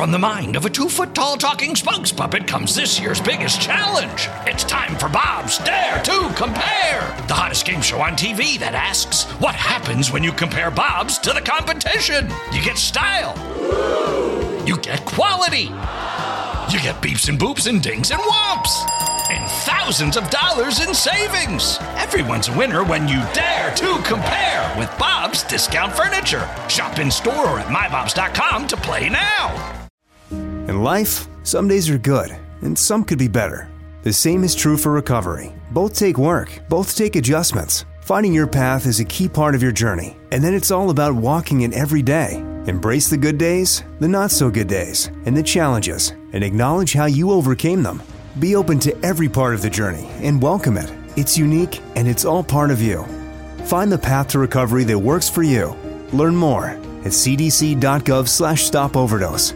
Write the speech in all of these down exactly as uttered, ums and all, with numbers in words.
from the mind of a two-foot-tall talking spokes puppet comes this year's biggest challenge. It's time for Bob's Dare to Compare, the hottest game show on T V that asks, what happens when you compare Bob's to the competition? You get style. You get quality. You get beeps and boops and dings and whomps. And thousands of dollars in savings. Everyone's a winner when you dare to compare with Bob's Discount Furniture. Shop in store or at my bobs dot com to play now. In life, some days are good, and some could be better. The same is true for recovery. Both take work, both take adjustments. Finding your path is a key part of your journey, and then it's all about walking it every day. Embrace the good days, the not-so-good days, and the challenges, and acknowledge how you overcame them. Be open to every part of the journey and welcome it. It's unique, and it's all part of you. Find the path to recovery that works for you. Learn more at c d c dot gov slash stop overdose.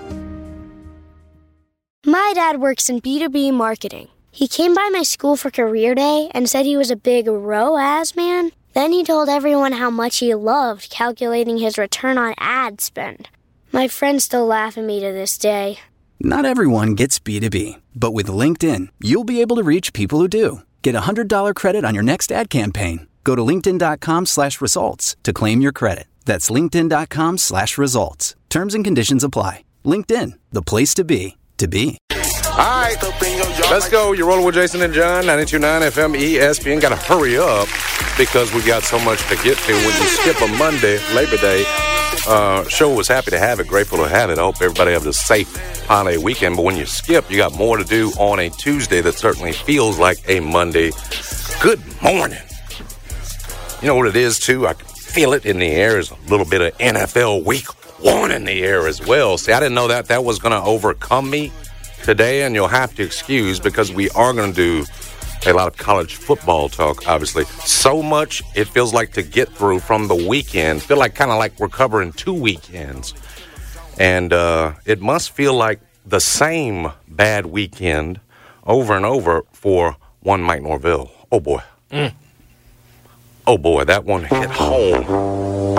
My dad works in B two B marketing. He came by my school for career day and said he was a big R O A S man. Then he told everyone how much he loved calculating his return on ad spend. My friends still laugh at me to this day. Not everyone gets B two B, but with LinkedIn, you'll be able to reach people who do. Get a one hundred dollars credit on your next ad campaign. Go to linkedin.com slash results to claim your credit. That's linkedin.com slash results. Terms and conditions apply. LinkedIn, the place to be, to be. All right, let's go. You're rolling with Jason and John, ninety-two point nine F M E S P N. Got to hurry up because we got so much to get to. When you skip a Monday, Labor Day, uh, show was happy to have it, grateful to have it. I hope everybody has a safe holiday weekend. But when you skip, you got more to do on a Tuesday that certainly feels like a Monday. Good morning. You know what it is, too? I can feel it in the air. There's a little bit of N F L week one in the air as well. See, I didn't know that that was going to overcome me today, and you'll have to excuse because we are going to do a lot of college football talk, obviously. So much it feels like to get through from the weekend. Feel like kind of like we're covering two weekends. And uh, it must feel like the same bad weekend over and over for one Mike Norvell. Oh, boy. Mm. Oh, boy, that one hit home.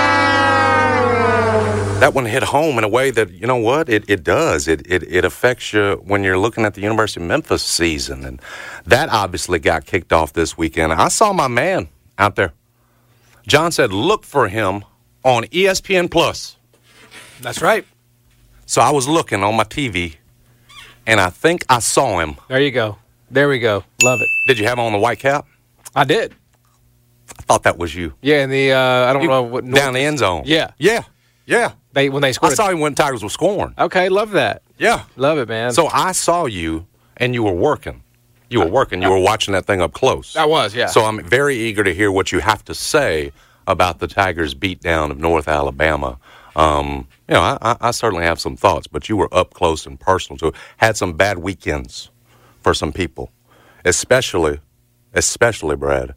That one hit home in a way that, you know what, it, it does. It, it it affects you when you're looking at the University of Memphis season. And that obviously got kicked off this weekend. I saw my man out there. John said, look for him on E S P N Plus. That's right. So I was looking on my T V, and I think I saw him. There you go. There we go. Love it. Did you have on the white cap? I did. I thought that was you. Yeah, in the, uh, I don't you, know what. Down the end zone. Yeah. Yeah. Yeah. They When they scored. I saw him when Tigers were scoring. Okay, love that. Yeah. Love it, man. So I saw you, and you were working. You were working. You were watching that thing up close. I was, yeah. So I'm very eager to hear what you have to say about the Tigers' beatdown of North Alabama. Um, you know, I, I certainly have some thoughts, but you were up close and personal to it. Had some bad weekends for some people, especially, especially, Brad,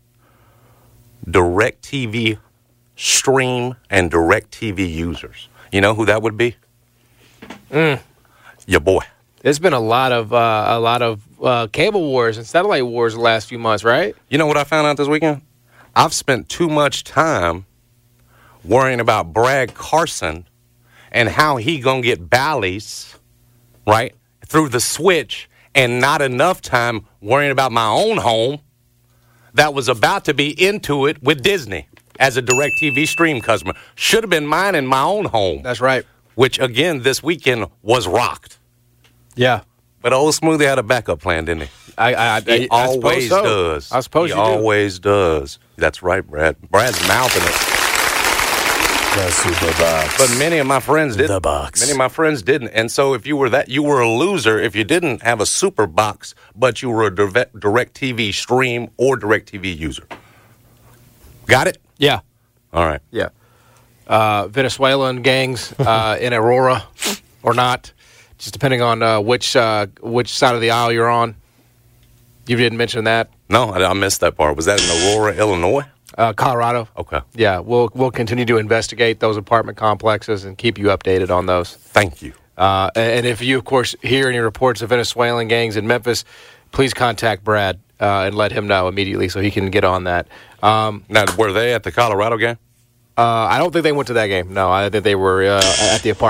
DirecTV Stream and DirecTV users. You know who that would be? Mm. Your boy. There's been a lot of uh, a lot of uh, cable wars and satellite wars the last few months, right? You know what I found out this weekend? I've spent too much time worrying about Brad Carson and how he gonna get Bally's, right, through the switch, and not enough time worrying about my own home that was about to be into it with Disney as a DirecTV Stream customer. Should have been mine in my own home. That's right. Which, again, this weekend was rocked. Yeah. But Old Smoothie had a backup plan, didn't he? I, I, I, he I always so. does. I suppose he you do. always does. That's right, Brad. Brad's mouthing it. The Super Box. But many of my friends didn't. The box. Many of my friends didn't. And so if you were that, you were a loser if you didn't have a Super Box, but you were a DirecTV Stream or DirecTV user. Got it? Yeah. All right. Yeah. Uh, Venezuelan gangs uh, in Aurora or not, just depending on uh, which uh, which side of the aisle you're on. You didn't mention that? No, I, I missed that part. Was that in Aurora, Illinois? Uh, Colorado. Okay. Yeah, we'll we'll continue to investigate those apartment complexes and keep you updated on those. Thank you. Uh, and if you, of course, hear any reports of Venezuelan gangs in Memphis, please contact Brad uh, and let him know immediately so he can get on that. Um, now, were they at the Colorado game? Uh, I don't think they went to that game. No, I think they were uh, at the apartment.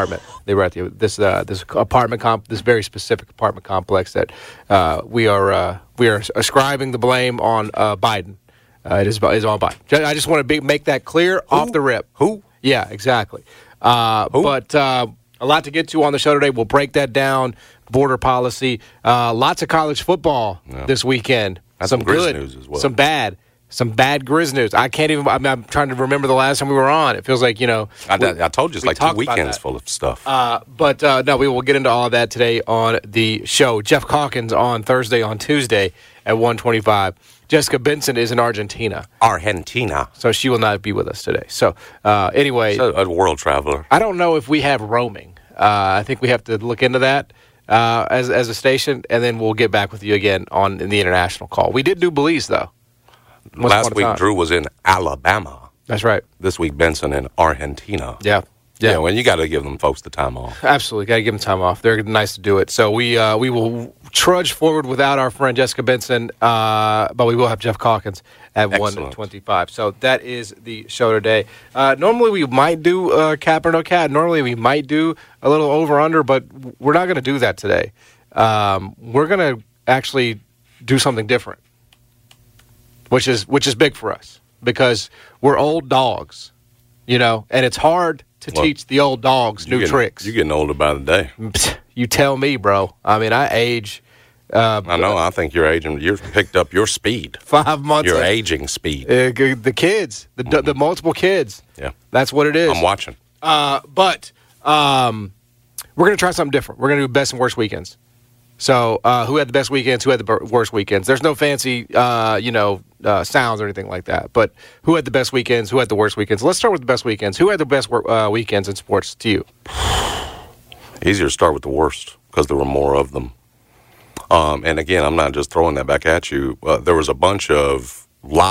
They were at the, this uh, this apartment comp, this very specific apartment complex that uh, we are uh, we are ascribing the blame on uh, Biden. Uh, it is is on Biden. I just want to be, make that clear Who? off the rip. Who? Yeah, exactly. Uh, Who? But uh, a lot to get to on the show today. We'll break that down. Border policy. Uh, lots of college football Yeah. this weekend. That's some some Grizz good, news as well. some bad. Some bad Grizz news. I can't even. I'm, I'm trying to remember the last time we were on. It feels like you know. I, we, I told you it's we like two talked about weekends that. full of stuff. Uh, but uh, no, we will get into all of that today on the show. Jeff Calkins on Thursday, on Tuesday at one twenty-five. Jessica Benson is in Argentina, Argentina. so she will not be with us today. So uh, anyway, So, a world traveler. I don't know if we have roaming. Uh, I think we have to look into that uh, as as a station, and then we'll get back with you again on in the international call. We did do Belize though. Once Last upon a week, time. Drew was in Alabama. That's right. This week, Benson in Argentina. Yeah. Yeah, Yeah. well, you got to give them folks the time off. Absolutely, got to give them time off. They're nice to do it. So we uh, we will trudge forward without our friend Jessica Benson, uh, but we will have Jeff Calkins at one twenty-five. So that is the show today. Uh, normally we might do uh, Cap or No Cap. Normally we might do a little over-under, but we're not going to do that today. Um, we're going to actually do something different, which is which is big for us because we're old dogs, you know, and it's hard to Well, teach the old dogs You're new getting- tricks. You're getting older by the day. You tell me, bro. I mean, I age uh, I know. I think you're aging. You've picked up your speed. five months. Your in. aging speed. Uh, g- the kids, the Mm-hmm. the multiple kids. Yeah. That's what it is. I'm watching. Uh, but um, we're going to try something different. We're going to do best and worst weekends. So uh, who had the best weekends? Who had the bur- worst weekends? There's no fancy, uh, you know, uh, sounds or anything like that. But who had the best weekends? Who had the worst weekends? Let's start with the best weekends. Who had the best wor- uh, weekends in sports to you? Easier to start with the worst because there were more of them. Um, and again, I'm not just throwing that back at you. Uh, there was a bunch of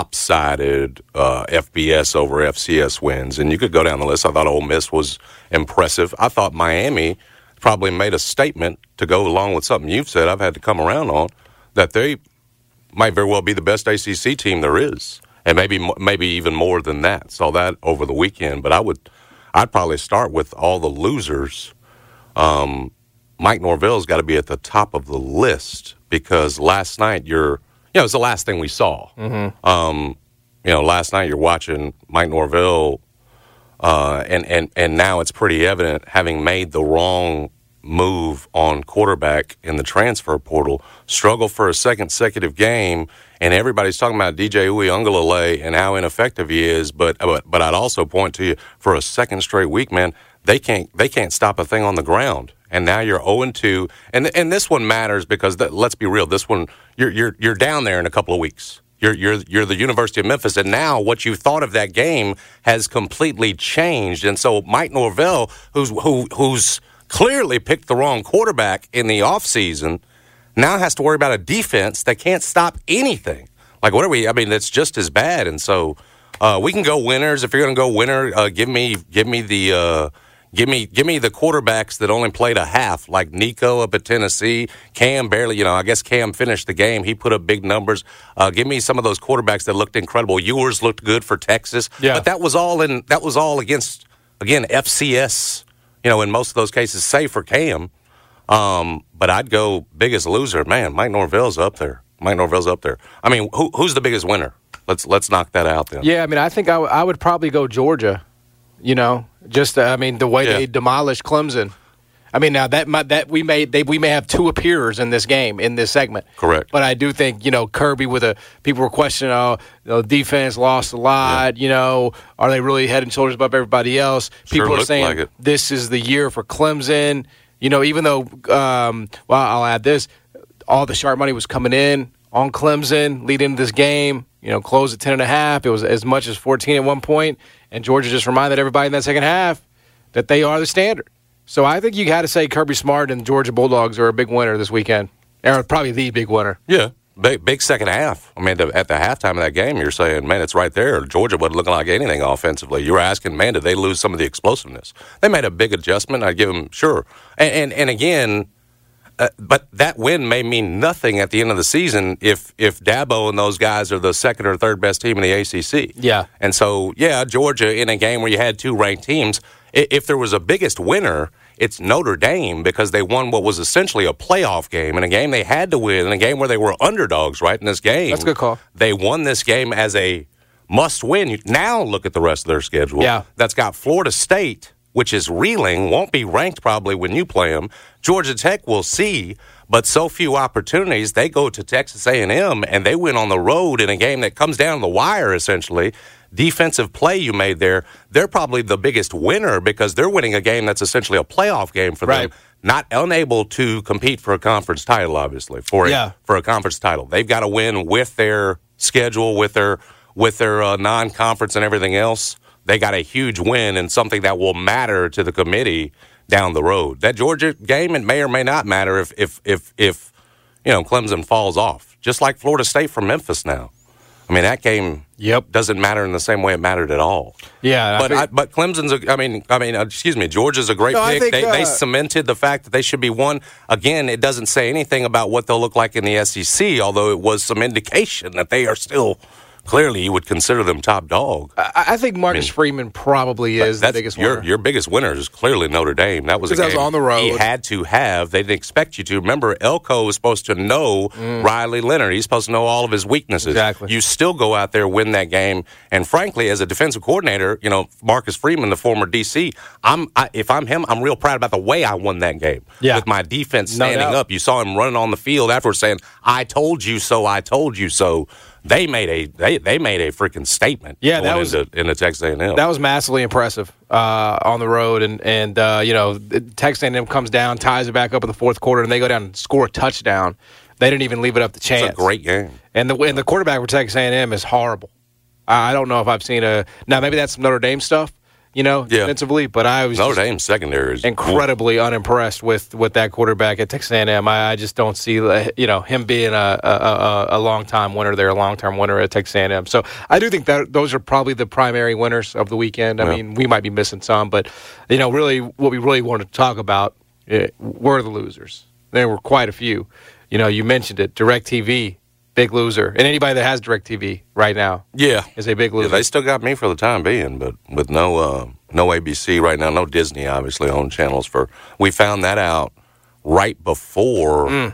lopsided uh, F B S over F C S wins, and you could go down the list. I thought Ole Miss was impressive. I thought Miami probably made a statement to go along with something you've said I've had to come around on, that they might very well be the best A C C team there is, and maybe maybe even more than that. Saw that over the weekend, but I would, I'd probably start with all the losers. Um, Mike Norvell's got to be at the top of the list because last night you're, you know, it's the last thing we saw. Mm-hmm. Um, you know, last night you're watching Mike Norvell, uh, and, and, and now it's pretty evident, having made the wrong move on quarterback in the transfer portal, struggle for a second consecutive game, and everybody's talking about D J Uiagalelei and how ineffective he is, but, but but I'd also point to you, for a second straight week, man, they can't they can't stop a thing on the ground. And now you're oh and two, and and this one matters because the, let's be real, this one you're you're you're down there in a couple of weeks. You're you're you're the University of Memphis, and now what you thought of that game has completely changed. And so Mike Norvell, who's who who's clearly picked the wrong quarterback in the offseason, now has to worry about a defense that can't stop anything. Like, what are we? I mean, it's just as bad. And so uh, we can go winners. If you're going to go winner, uh, give me give me the uh, give me give me the quarterbacks that only played a half, like Nico up at Tennessee. Cam barely, you know, I guess Cam finished the game. He put up big numbers. Uh, give me some of those quarterbacks that looked incredible. Ewers looked good for Texas, Yeah. but that was all in that was all against again F C S. You know, in most of those cases, save for Cam. Um, but I'd go biggest loser. Man, Mike Norvell's up there. Mike Norvell's up there. I mean, who, who's the biggest winner? Let's let's knock that out then. Yeah, I mean, I think I, w- I would probably go Georgia. You know, just uh, I mean, the way Yeah. they demolished Clemson. I mean, now that might, that we may they, we may have two appearers in this game in this segment. Correct. But I do think, you know, Kirby with a people were questioning, oh, the defense lost a lot. You know, are they really head and shoulders above everybody else? Sure People are looked saying like it. this is the year for Clemson. You know, even though, um, well, I'll add this: all the sharp money was coming in on Clemson leading into this game. You know, closed at ten and a half. It was as much as fourteen at one point, and Georgia just reminded everybody in that second half that they are the standard. So I think you got to say Kirby Smart and the Georgia Bulldogs are a big winner this weekend. Or probably the big winner. Yeah. Big, big second half. I mean, the, at the halftime of that game, you're saying, man, it's right there. Georgia wasn't looking like anything offensively. You were asking, man, did they lose some of the explosiveness? They made a big adjustment. I'd give them, sure. And, and, and again, uh, but that win may mean nothing at the end of the season if if Dabo and those guys are the second or third best team in the A C C. Yeah. And so, yeah, Georgia in a game where you had two ranked teams, if there was a biggest winner, It's Notre Dame because they won what was essentially a playoff game and a game they had to win and a game where they were underdogs, right, in this game. That's a good call. They won this game as a must-win. Now look at the rest of their schedule. Yeah. That's got Florida State, which is reeling, won't be ranked probably when you play them. Georgia Tech will see, but so few opportunities. They go to Texas A and M, and they win on the road in a game that comes down the wire, essentially. Defensive play you made there, they're probably the biggest winner because they're winning a game that's essentially a playoff game for right. them. Not unable to compete for a conference title, obviously, for a, yeah. for a conference title. They've got to win with their schedule, with their with their uh, non-conference and everything else. They got a huge win and something that will matter to the committee down the road. That Georgia game, it may or may not matter if if if, if you know Clemson falls off, just like Florida State from Memphis now. I mean, that game yep. doesn't matter in the same way it mattered at all. Yeah, but I think, I, but Clemson's. A, I mean, I mean, uh, excuse me. Georgia's a great no, pick. Think, they, uh, they cemented the fact that they should be one. Again, it doesn't say anything about what they'll look like in the S E C, although it was some indication that they are still. Clearly, you would consider them top dog. I, I think Marcus I mean, Freeman probably is the biggest your, winner. Your biggest winner is clearly Notre Dame. That was a game that was on the road. He had to have. They didn't expect you to. Remember, Elko was supposed to know mm. Riley Leonard. He's supposed to know all of his weaknesses. Exactly. You still go out there, win that game. And frankly, as a defensive coordinator, you know, Marcus Freeman, the former D C, I'm, I, if I'm him, I'm real proud about the way I won that game. Yeah. With my defense standing no up. You saw him running on the field afterwards saying, I told you so, I told you so. They made a they, they made a freaking statement. Yeah, that was into, into Texas A and M. That was massively impressive uh, on the road, and and uh, you know Texas A and M comes down, ties it back up in the fourth quarter, and they go down and score a touchdown. They didn't even leave it up to chance. It's a great game, and the and the quarterback for Texas A and M is horrible. I don't know if I've seen a now maybe that's some Notre Dame stuff. You know, yeah. defensively, but I was Notre Dame secondary is incredibly cool. unimpressed with, with that quarterback at Texas A and M. I, I just don't see you know him being a a, a long time winner there, a long term winner at Texas A and M. So I do think that those are probably the primary winners of the weekend. I yeah. mean, we might be missing some, but you know, really, what we really wanted to talk about uh, were the losers. There were quite a few. You know, you mentioned it, DirecTV. Big loser. And anybody that has DirecTV right now yeah. is a big loser. Yeah, they still got me for the time being, but with no uh, no A B C right now, no Disney, obviously, owned channels. For We found that out right before mm.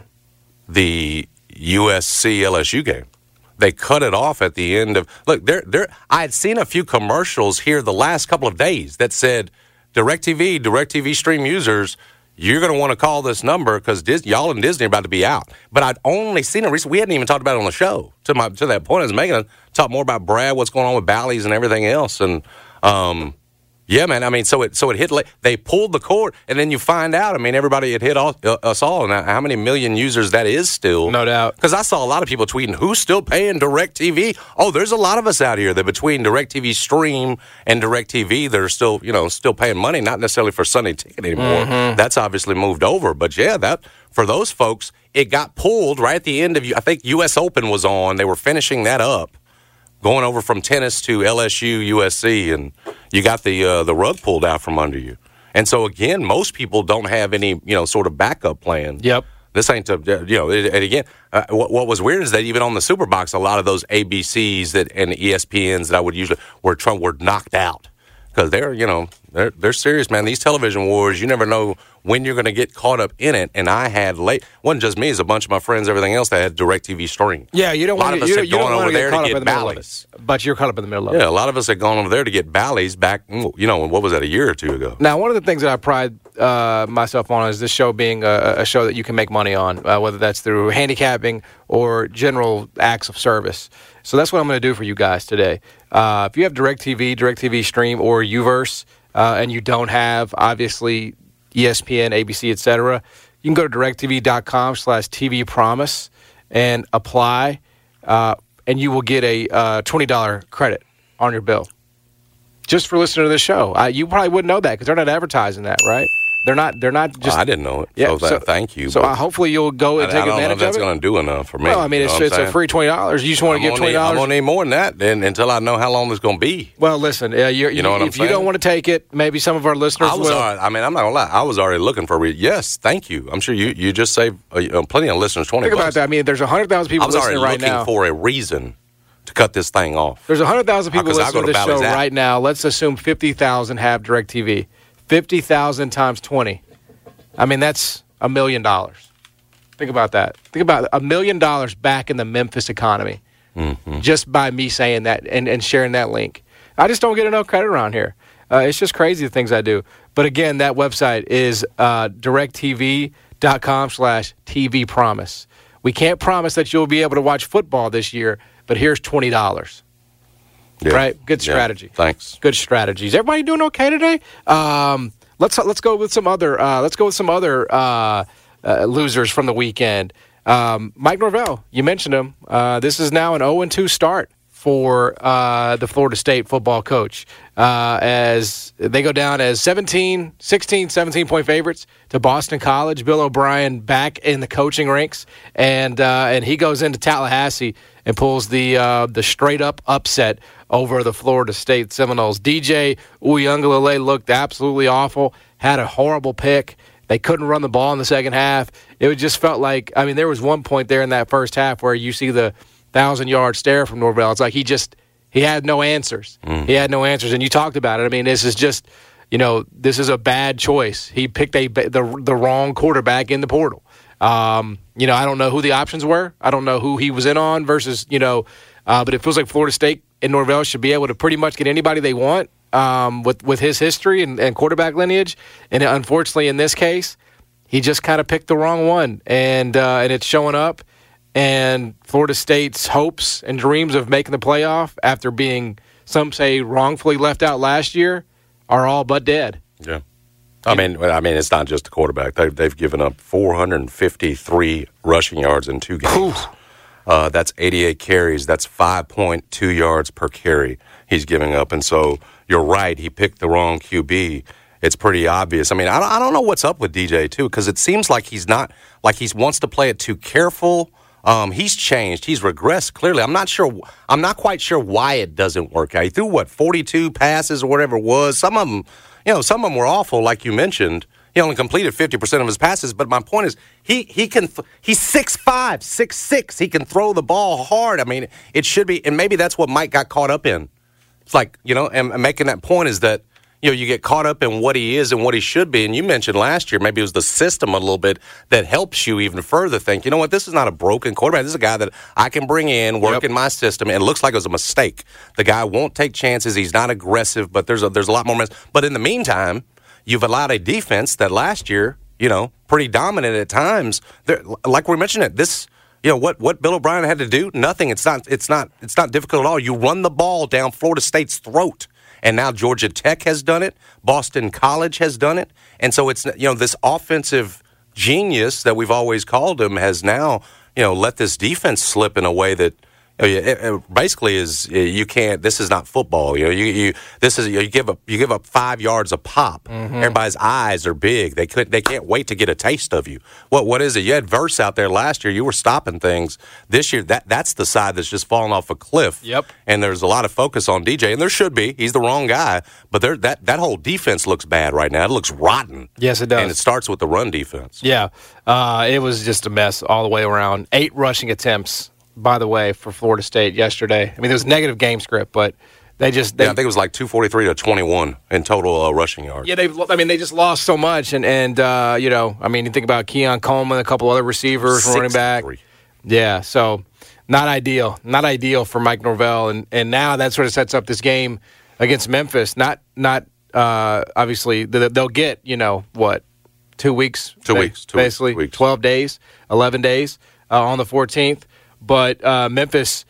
the U S C L S U game. They cut it off at the end of – look, there, there. I had seen a few commercials here the last couple of days that said, DirecTV, DirecTV stream users – you're going to want to call this number because Dis- y'all and Disney are about to be out. But I'd only seen it recently. We hadn't even talked about it on the show. To my to that point I was making, I talk more about Brad, what's going on with Bally's and everything else. And, um, yeah, man, I mean, so it so it hit late. They pulled the cord, and then you find out, I mean, everybody, it hit all, uh, us all. And how many million users that is still. No doubt. Because I saw a lot of people tweeting, who's still paying DirecTV? Oh, there's a lot of us out here that between DirecTV Stream and DirecTV, they're still, you know, still paying money, not necessarily for Sunday Ticket anymore. Mm-hmm. That's obviously moved over. But, yeah, that for those folks, it got pulled right at the end of, I think U S Open was on. They were finishing that up, going over from tennis to L S U, U S C, and you got the uh, the rug pulled out from under you. And so, again, most people don't have any, you know, sort of backup plan. Yep. This ain't, a, you know, and again, uh, what, what was weird is that even on the Superbox, a lot of those A B Cs that and E S P Ns that I would usually were were knocked out because they're, you know, they're they're serious, man. These television wars, you never know when you're going to get caught up in it. And I had late, wasn't just me, it's a bunch of my friends, everything else that had DirecTV Stream. Yeah, you don't want to. A lot of us you, had you gone over there to get the Bally's. But you're caught up in the middle of it. Yeah, a lot of us had gone over there to get Bally's back, you know, what was that, a year or two ago? Now, one of the things that I pride uh, myself on is this show being a, a show that you can make money on, uh, whether that's through handicapping or general acts of service. So that's what I'm going to do for you guys today. Uh, if you have DirecTV, DirecTV Stream, or Uverse, uh, and you don't have, obviously, E S P N, A B C, et cetera, you can go to directv.com slash TV promise and apply, uh, and you will get a uh, twenty dollars credit on your bill just for listening to the show. Uh, you probably wouldn't know that because they're not advertising that, right? They're not. They're not just. Oh, I didn't know it. Yeah, so, that, so thank you. So uh, hopefully you'll go and I, take I don't advantage know if that's of it. going to do enough for me. Well, I mean, it's, you know it's a free twenty dollars. You just want to give twenty dollars. I'm going to need more than that then, until I know how long it's going to be. Well, listen, uh, you're, you know what if I'm you saying? don't want to take it, maybe some of our listeners I was will. Already, I mean, I'm not going to lie. I was already looking for a reason. Yes, thank you. I'm sure you, you just saved uh, plenty of listeners twenty Think bucks. about that. I mean, there's one hundred thousand people listening right now. I was already looking for a reason to cut this thing off. There's one hundred thousand people uh, listening to this show right now. Let's assume fifty thousand have DirecTV. fifty thousand times twenty. I mean, that's a million dollars. Think about that. Think about a million dollars back in the Memphis economy mm-hmm. just by me saying that and, and sharing that link. I just don't get enough credit around here. Uh, it's just crazy the things I do. But again, that website is uh, directtv.com slash TV promise. We can't promise that you'll be able to watch football this year, but here's twenty dollars. Yeah. Right? Good strategy. Yeah. Thanks. Good strategies. Everybody doing okay today? Um, let's let's go with some other uh, let's go with some other uh, uh, losers from the weekend. Um, Mike Norvell, you mentioned him. Uh, this is now an oh and two start for uh, the Florida State football coach uh, as they go down as seventeen, sixteen, seventeen-point favorites to Boston College. Bill O'Brien back in the coaching ranks, and uh, and he goes into Tallahassee and pulls the uh, the straight-up upset over the Florida State Seminoles. D J Uiagalelei looked absolutely awful, had a horrible pick. They couldn't run the ball in the second half. It just felt like, I mean, there was one point there in that first half where you see the thousand-yard stare from Norvell. It's like he just he had no answers. Mm. He had no answers, and you talked about it. I mean, this is just, you know, this is a bad choice. He picked a the the wrong quarterback in the portal. Um, you know, I don't know who the options were. I don't know who he was in on versus, you know, uh, but it feels like Florida State and Norvell should be able to pretty much get anybody they want um, with, with his history and, and quarterback lineage. And unfortunately, in this case, he just kind of picked the wrong one, and uh, and it's showing up. And Florida State's hopes and dreams of making the playoff after being, some say, wrongfully left out last year are all but dead. Yeah. I mean, I mean, it's not just the quarterback. They've, they've given up four hundred fifty-three rushing yards in two games. Uh, that's eighty-eight carries. That's five point two yards per carry he's giving up. And so you're right. He picked the wrong Q B. It's pretty obvious. I mean, I don't, I don't know what's up with D J, too, because it seems like he's not, like he wants to play it too careful. Um, he's changed. He's regressed, clearly. I'm not sure. I'm not quite sure why it doesn't work out. He threw, what, forty-two passes or whatever it was. Some of them, you know, some of them were awful, like you mentioned. He only completed fifty percent of his passes. But my point is, he he can th- he's six five, six six. He can throw the ball hard. I mean, it should be, and maybe that's what Mike got caught up in. It's like, you know, and, and making that point is that, you know, you get caught up in what he is and what he should be. And you mentioned last year, maybe it was the system a little bit that helps you even further think, you know what, this is not a broken quarterback. This is a guy that I can bring in, work yep. in my system, and it looks like it was a mistake. The guy won't take chances. He's not aggressive, but there's a, there's a lot more. Mess. But in the meantime, you've allowed a defense that last year, you know, pretty dominant at times. They're, like we mentioned it, this, you know, what, what Bill O'Brien had to do, nothing. It's not, it's not, it's not difficult at all. You run the ball down Florida State's throat. And now Georgia Tech has done it. Boston College has done it. And so it's, you know, this offensive genius that we've always called him has now, you know, let this defense slip in a way that, you know, it, it basically is you can't. This is not football. You know, you, you this is you give up you give up five yards a pop. Mm-hmm. Everybody's eyes are big. They could they can't wait to get a taste of you. What what is it? You had Verse out there last year. You were stopping things. This year, that that's the side that's just falling off a cliff. Yep. And there's a lot of focus on D J, and there should be. He's the wrong guy. But there that that whole defense looks bad right now. It looks rotten. Yes, it does. And it starts with the run defense. Yeah, uh, it was just a mess all the way around. Eight rushing attempts, by the way, for Florida State yesterday. I mean, there was negative game script, but they just... They, yeah, I think it was like two forty-three to twenty-one in total uh, rushing yards. Yeah, they. I mean, they just lost so much. And, and uh, you know, I mean, you think about Keon Coleman, a couple other receivers, running back. Yeah, so not ideal. Not ideal for Mike Norvell. And, and now that sort of sets up this game against Memphis. Not, not uh, obviously, they'll get, you know, what, two weeks? Two weeks. Two basically, weeks. twelve days, eleven days uh, on the fourteenth. But uh, Memphis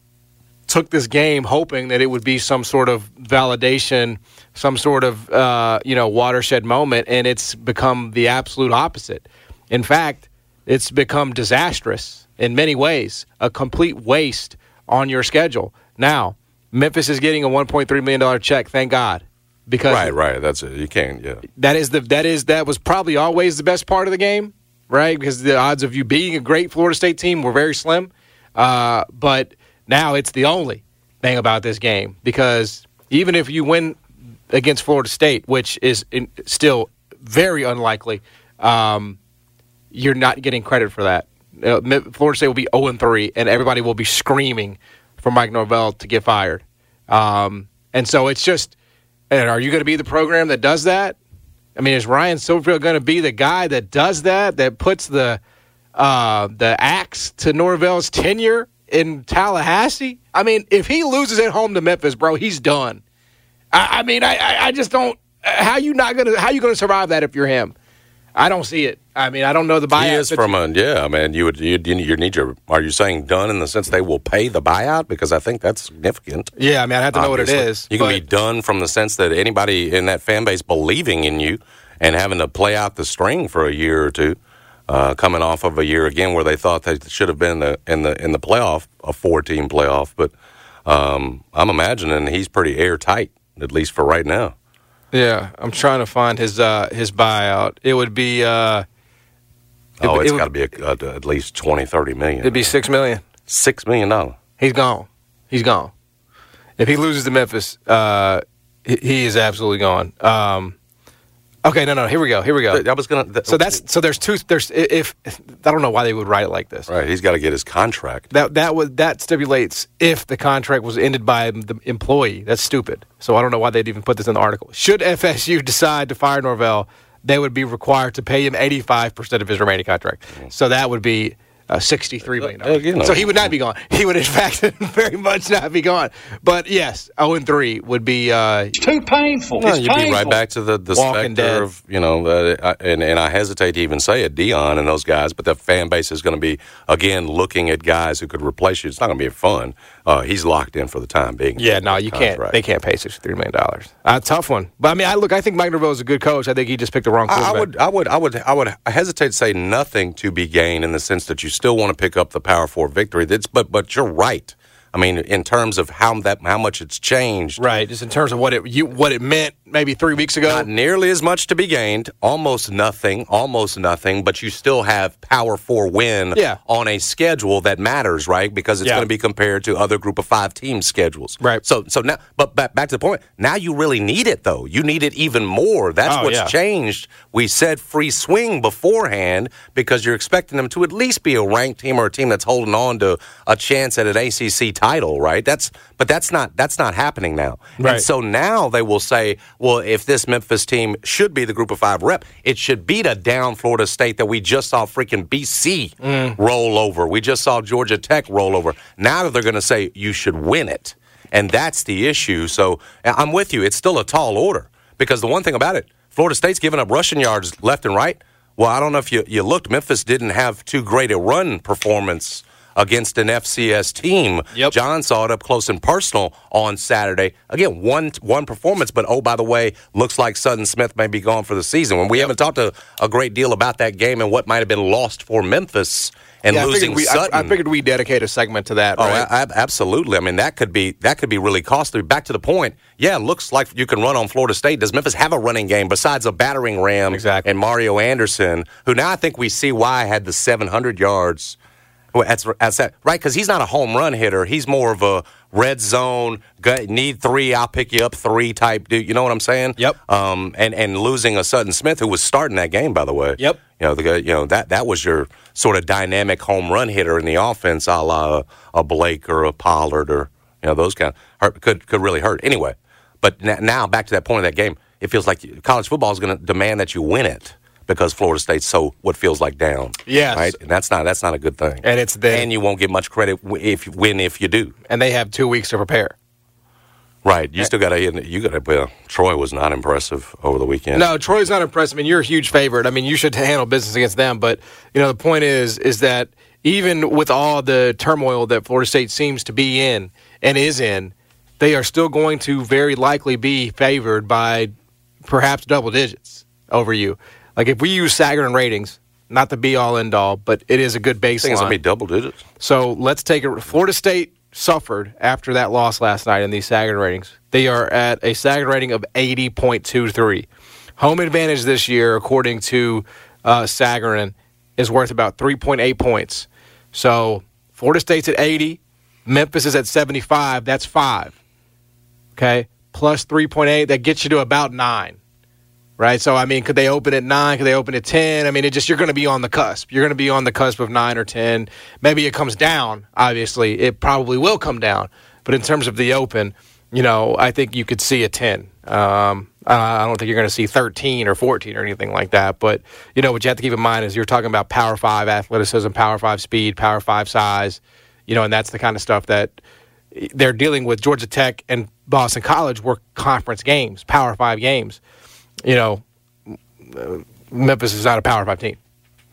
took this game hoping that it would be some sort of validation, some sort of uh, you know watershed moment, and it's become the absolute opposite. In fact, it's become disastrous in many ways, a complete waste on your schedule. Now, Memphis is getting a one point three million dollars check, thank God. Because right, right, that's it. You can't, yeah. That is the that is that was probably always the best part of the game, right? Because the odds of you being a great Florida State team were very slim. Uh, but now it's the only thing about this game, because even if you win against Florida State, which is in, still very unlikely, um, you're not getting credit for that. Uh, Florida State will be oh and three, and everybody will be screaming for Mike Norvell to get fired. Um, and so it's just, and are you going to be the program that does that? I mean, is Ryan Silverfield going to be the guy that does that, that puts the uh, the axe to Norvell's tenure in Tallahassee? I mean, if he loses at home to Memphis, bro, he's done. I, I mean, I, I just don't. How you not gonna? How you gonna survive that if you're him? I don't see it. I mean, I don't know the buyout. He is from a yeah. I mean, you would you, you need your. Are you saying done in the sense they will pay the buyout? Because I think that's significant. Yeah, I mean, I have to know Obviously. what it is. You can be done from the sense that anybody in that fan base believing in you and having to play out the string for a year or two, uh, coming off of a year again where they thought they should have been the, in the in the playoff, a four-team playoff. But um, I'm imagining he's pretty airtight, at least for right now. Yeah, I'm trying to find his uh, his buyout. It would be. Uh, it, oh, it's it got to be a, a, at least twenty, thirty million. It'd be six million. Six million dollars. He's gone. He's gone. If he loses to Memphis, uh, he, he is absolutely gone. Um, okay, no, no. Here we go. Here we go. I was gonna. Th- so that's so. There's two. There's if, if I don't know why they would write it like this. Right. He's got to get his contract. That that would that stipulates if the contract was ended by the employee. That's stupid. So I don't know why they'd even put this in the article. Should F S U decide to fire Norvell, they would be required to pay him eighty-five percent of his remaining contract. So that would be uh, sixty-three million dollars. Uh, you know. So he would not be gone. He would, in fact, very much not be gone. But, yes, oh and three would be uh, too painful. No, it's you'd painful. be right back to the, the specter of, you know, uh, and, and I hesitate to even say it, Dion and those guys, but the fan base is going to be, again, looking at guys who could replace you. It's not going to be fun. Uh, he's locked in for the time being. Yeah, no, you contract. can't. They can't pay sixty-three million dollars. A uh, tough one. But, I mean, I look, I think Mike Norvell is a good coach. I think he just picked the wrong quarterback. I would, I would, I would, I would hesitate to say nothing to be gained in the sense that you still want to pick up the Power Four victory. That's, but, but you're right. I mean, in terms of how that how much it's changed, right? Just in terms of what it you what it meant maybe three weeks ago. Not nearly as much to be gained, almost nothing, almost nothing. But you still have Power Four win yeah. on a schedule that matters, right? Because it's yeah. going to be compared to other Group of Five team schedules, right? So, so now, but back, back to the point. Now you really need it, though. You need it even more. That's oh, what's yeah. changed. We said free swing beforehand because you're expecting them to at least be a ranked team or a team that's holding on to a chance at an A C C title, right? That's but that's not that's not happening now. Right. And so now they will say, well, if this Memphis team should be the Group of Five rep, it should beat a down Florida State that we just saw freaking B C mm. roll over. We just saw Georgia Tech roll over. Now they're going to say you should win it, and that's the issue. So I'm with you. It's still a tall order because the one thing about it, Florida State's giving up rushing yards left and right. Well, I don't know if you, you looked. Memphis didn't have too great a run performance against an F C S team. Yep. John saw it up close and personal on Saturday. Again, one one performance, but oh, by the way, looks like Sutton Smith may be gone for the season. When we yep. haven't talked a, a great deal about that game and what might have been lost for Memphis and yeah, losing I we, Sutton. I, I figured we'd dedicate a segment to that. Oh, right? a- absolutely. I mean, that could be that could be really costly. Back to the point. Yeah, it looks like you can run on Florida State. Does Memphis have a running game besides a battering ram exactly. and Mario Anderson, who now I think we see why had the seven hundred yards. Well, that's, that's that, right, because he's not a home run hitter. He's more of a red zone, need three, I'll pick you up three type dude. You know what I'm saying? Yep. Um, and, and losing a Sutton Smith, who was starting that game, by the way. Yep. You know, the, you know that, that was your sort of dynamic home run hitter in the offense, a la a Blake or a Pollard or, you know, those kind of hurt, could, could really hurt. Anyway, but now back to that point of that game, it feels like college football is going to demand that you win it. Because Florida State's so what feels like down, yes, right, and that's not that's not a good thing. And it's the, and you won't get much credit if you win if you do. And they have two weeks to prepare. Right, you still got to you got to. Well, Troy was not impressive over the weekend. No, Troy's not impressive. I mean, you're a huge favorite. I mean, you should handle business against them. But you know, the point is, is that even with all the turmoil that Florida State seems to be in and is in, they are still going to very likely be favored by perhaps double digits over you. Like, if we use Sagarin ratings, not the be-all, end-all, but it is a good baseline. I think it's going to be double digits. So let's take it. Florida State suffered after that loss last night in these Sagarin ratings. They are at a Sagarin rating of eighty point two three. Home advantage this year, according to uh, Sagarin, is worth about three point eight points. So Florida State's at eighty. Memphis is at seventy-five. That's five. Okay? Plus three point eight. That gets you to about nine. Right, so I mean, could they open at nine? Could they open at ten? I mean, it just you're going to be on the cusp. You're going to be on the cusp of nine or ten. Maybe it comes down. Obviously, it probably will come down. But in terms of the open, you know, I think you could see a ten. Um, Uh, I don't think you're going to see thirteen or fourteen or anything like that. But, you know, what you have to keep in mind is you're talking about Power five athleticism, Power five speed, Power five size, you know, and that's the kind of stuff that they're dealing with. Georgia Tech and Boston College were conference games, Power five games. You know, Memphis is not a Power five team.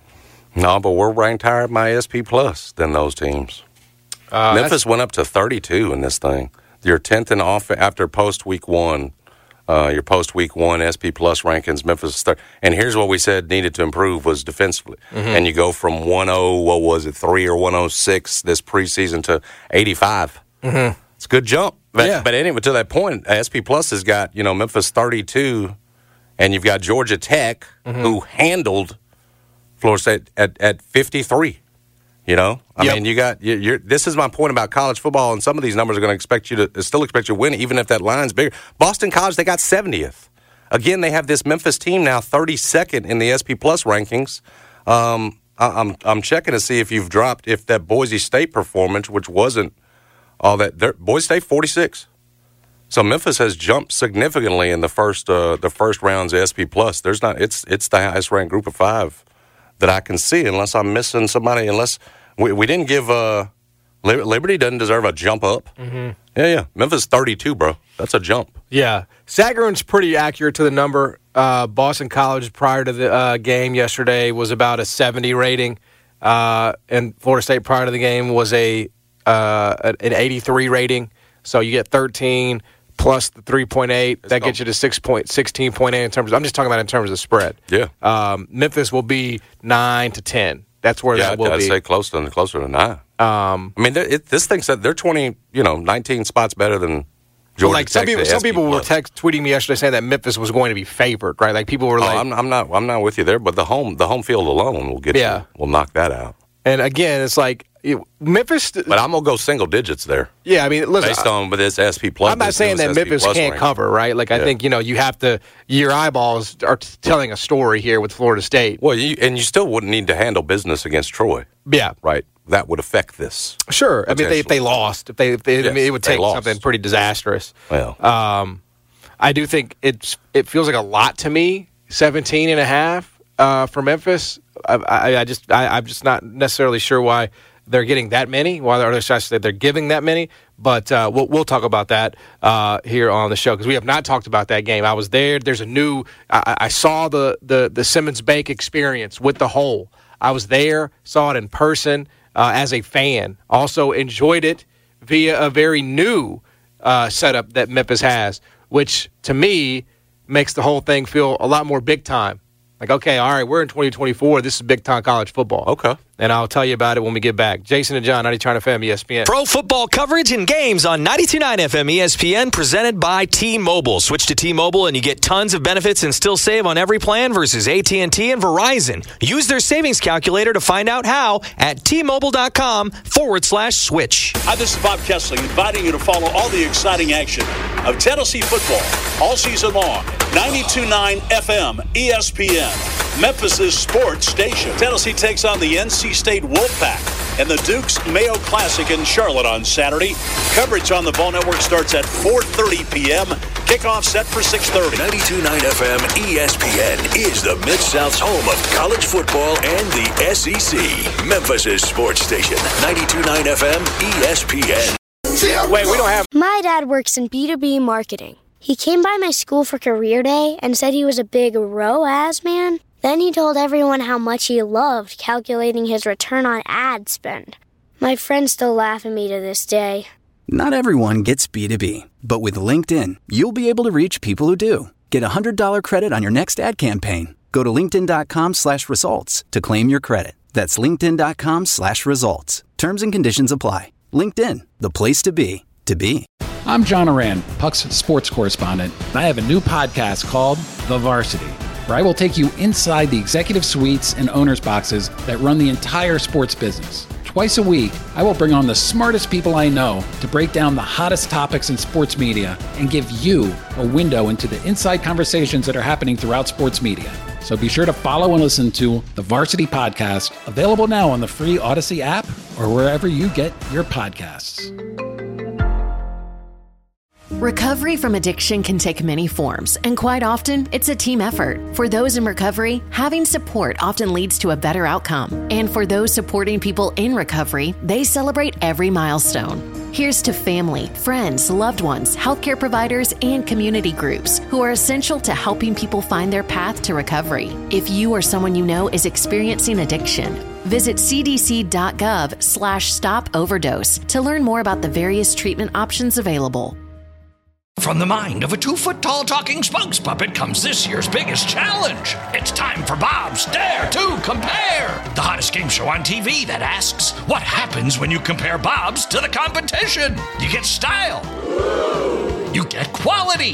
No, but we're ranked higher at my S P Plus than those teams. Uh, Memphis went up to thirty-two in this thing. Your tenth in off after post week one. Uh, your post-week one S P Plus rankings, Memphis. Third. And here's what we said needed to improve was defensively. Mm-hmm. And you go from one oh, what was it, three or one oh six this preseason to eighty-five. Mm-hmm. It's a good jump. But, yeah. but anyway, to that point, S P Plus has got, you know, Memphis thirty-two, and you've got Georgia Tech, mm-hmm. who handled Florida State at, at fifty-three. You know, I yep. mean, you got you're, you're. This is my point about college football, and some of these numbers are going to expect you to still expect you to win, even if that line's bigger. Boston College, they got seventieth. Again, they have this Memphis team now thirty-second in the S P Plus rankings. Um, I, I'm I'm checking to see if you've dropped if that Boise State performance, which wasn't all that. Boise State forty-six. So Memphis has jumped significantly in the first uh, the first rounds of S P Plus. There's not it's it's the highest ranked group of five that I can see, unless I'm missing somebody. Unless we, we didn't give uh, Liberty doesn't deserve a jump up. Mm-hmm. Yeah, yeah. Memphis thirty-two, bro. That's a jump. Yeah, Sagarin's pretty accurate to the number. Uh, Boston College prior to the uh, game yesterday was about a seventy rating, uh, and Florida State prior to the game was a uh, an eighty-three rating. So you get thirteen. Plus the three point eight, that gets you to six point, sixteen point eight in terms of, I'm just talking about in terms of spread. Yeah. Um, Memphis will be nine to ten. That's where yeah, that will I'd be. I'd say close to, closer to nine. Um, I mean, it, this thing said they're twenty, you know, nineteen spots better than Georgia like some Tech. People, some people were text, tweeting me yesterday saying that Memphis was going to be favored, right? Like people were oh, like. I'm, I'm, not, I'm not with you there, but the home the home field alone will get yeah. you, will knock that out. And again, it's like Memphis. But I'm gonna go single digits there. Yeah, I mean, listen. Based on with this S P Plus, I'm not saying that Memphis can't cover, right? Like I yeah. think you know you have to. Your eyeballs are telling a story here with Florida State. Well, you, and you still wouldn't need to handle business against Troy. Yeah, right. That would affect this. Sure. I mean, if they, if they lost, if they, if they yes, I mean, it would take something pretty disastrous. Well, um, I do think it's it feels like a lot to me. seventeen and a half uh, for Memphis. I, I, I just I, I'm just not necessarily sure why they're getting that many. Why they're, they're, they're giving that many. But uh, we'll, we'll talk about that uh, here on the show because we have not talked about that game. I was there. There's a new. I, I saw the, the the Simmons Bank experience with the Hole. I was there, saw it in person uh, as a fan. Also enjoyed it via a very new uh, setup that Memphis has, which to me makes the whole thing feel a lot more big time. Like, okay, all right, we're in twenty twenty-four. This is big-time college football. Okay. And I'll tell you about it when we get back. Jason and John, ninety-two point nine F M, E S P N. Pro football coverage and games on ninety-two point nine F M, E S P N, presented by T-Mobile. Switch to T-Mobile and you get tons of benefits and still save on every plan versus A T and T and Verizon. Use their savings calculator to find out how at T-Mobile.com forward slash switch. Hi, this is Bob Kessling, inviting you to follow all the exciting action of Tennessee football all season long. ninety-two point nine F M, E S P N, Memphis' sports station. Tennessee takes on the N C State Wolfpack and the Duke's Mayo Classic in Charlotte on Saturday. Coverage on the Ball Network starts at four thirty p.m. Kickoff set for six thirty. ninety-two point nine F M, E S P N is the Mid-South's home of college football and the S E C. Memphis' sports station. ninety-two point nine F M, E S P N. Wait, we don't have... My dad works in B two B marketing. He came by my school for career day and said he was a big R O A S man. Then he told everyone how much he loved calculating his return on ad spend. My friends still laugh at me to this day. Not everyone gets B two B, but with LinkedIn, you'll be able to reach people who do. Get a one hundred dollars credit on your next ad campaign. Go to linkedin.com slash results to claim your credit. That's linkedin.com slash results. Terms and conditions apply. LinkedIn, the place to be, to be. I'm John Oran, Puck's sports correspondent, and I have a new podcast called The Varsity, where I will take you inside the executive suites and owners' boxes that run the entire sports business. Twice a week, I will bring on the smartest people I know to break down the hottest topics in sports media and give you a window into the inside conversations that are happening throughout sports media. So be sure to follow and listen to The Varsity Podcast, available now on the free Odyssey app or wherever you get your podcasts. Recovery from addiction can take many forms, and quite often, it's a team effort. For those in recovery, having support often leads to a better outcome. And for those supporting people in recovery, they celebrate every milestone. Here's to family, friends, loved ones, healthcare providers, and community groups who are essential to helping people find their path to recovery. If you or someone you know is experiencing addiction, visit cdc.gov slash stop overdose to learn more about the various treatment options available. From the mind of a two-foot-tall talking spokes puppet comes this year's biggest challenge. It's time for Bob's Dare to Compare, the hottest game show on T V that asks, what happens when you compare Bob's to the competition? You get style. You get quality.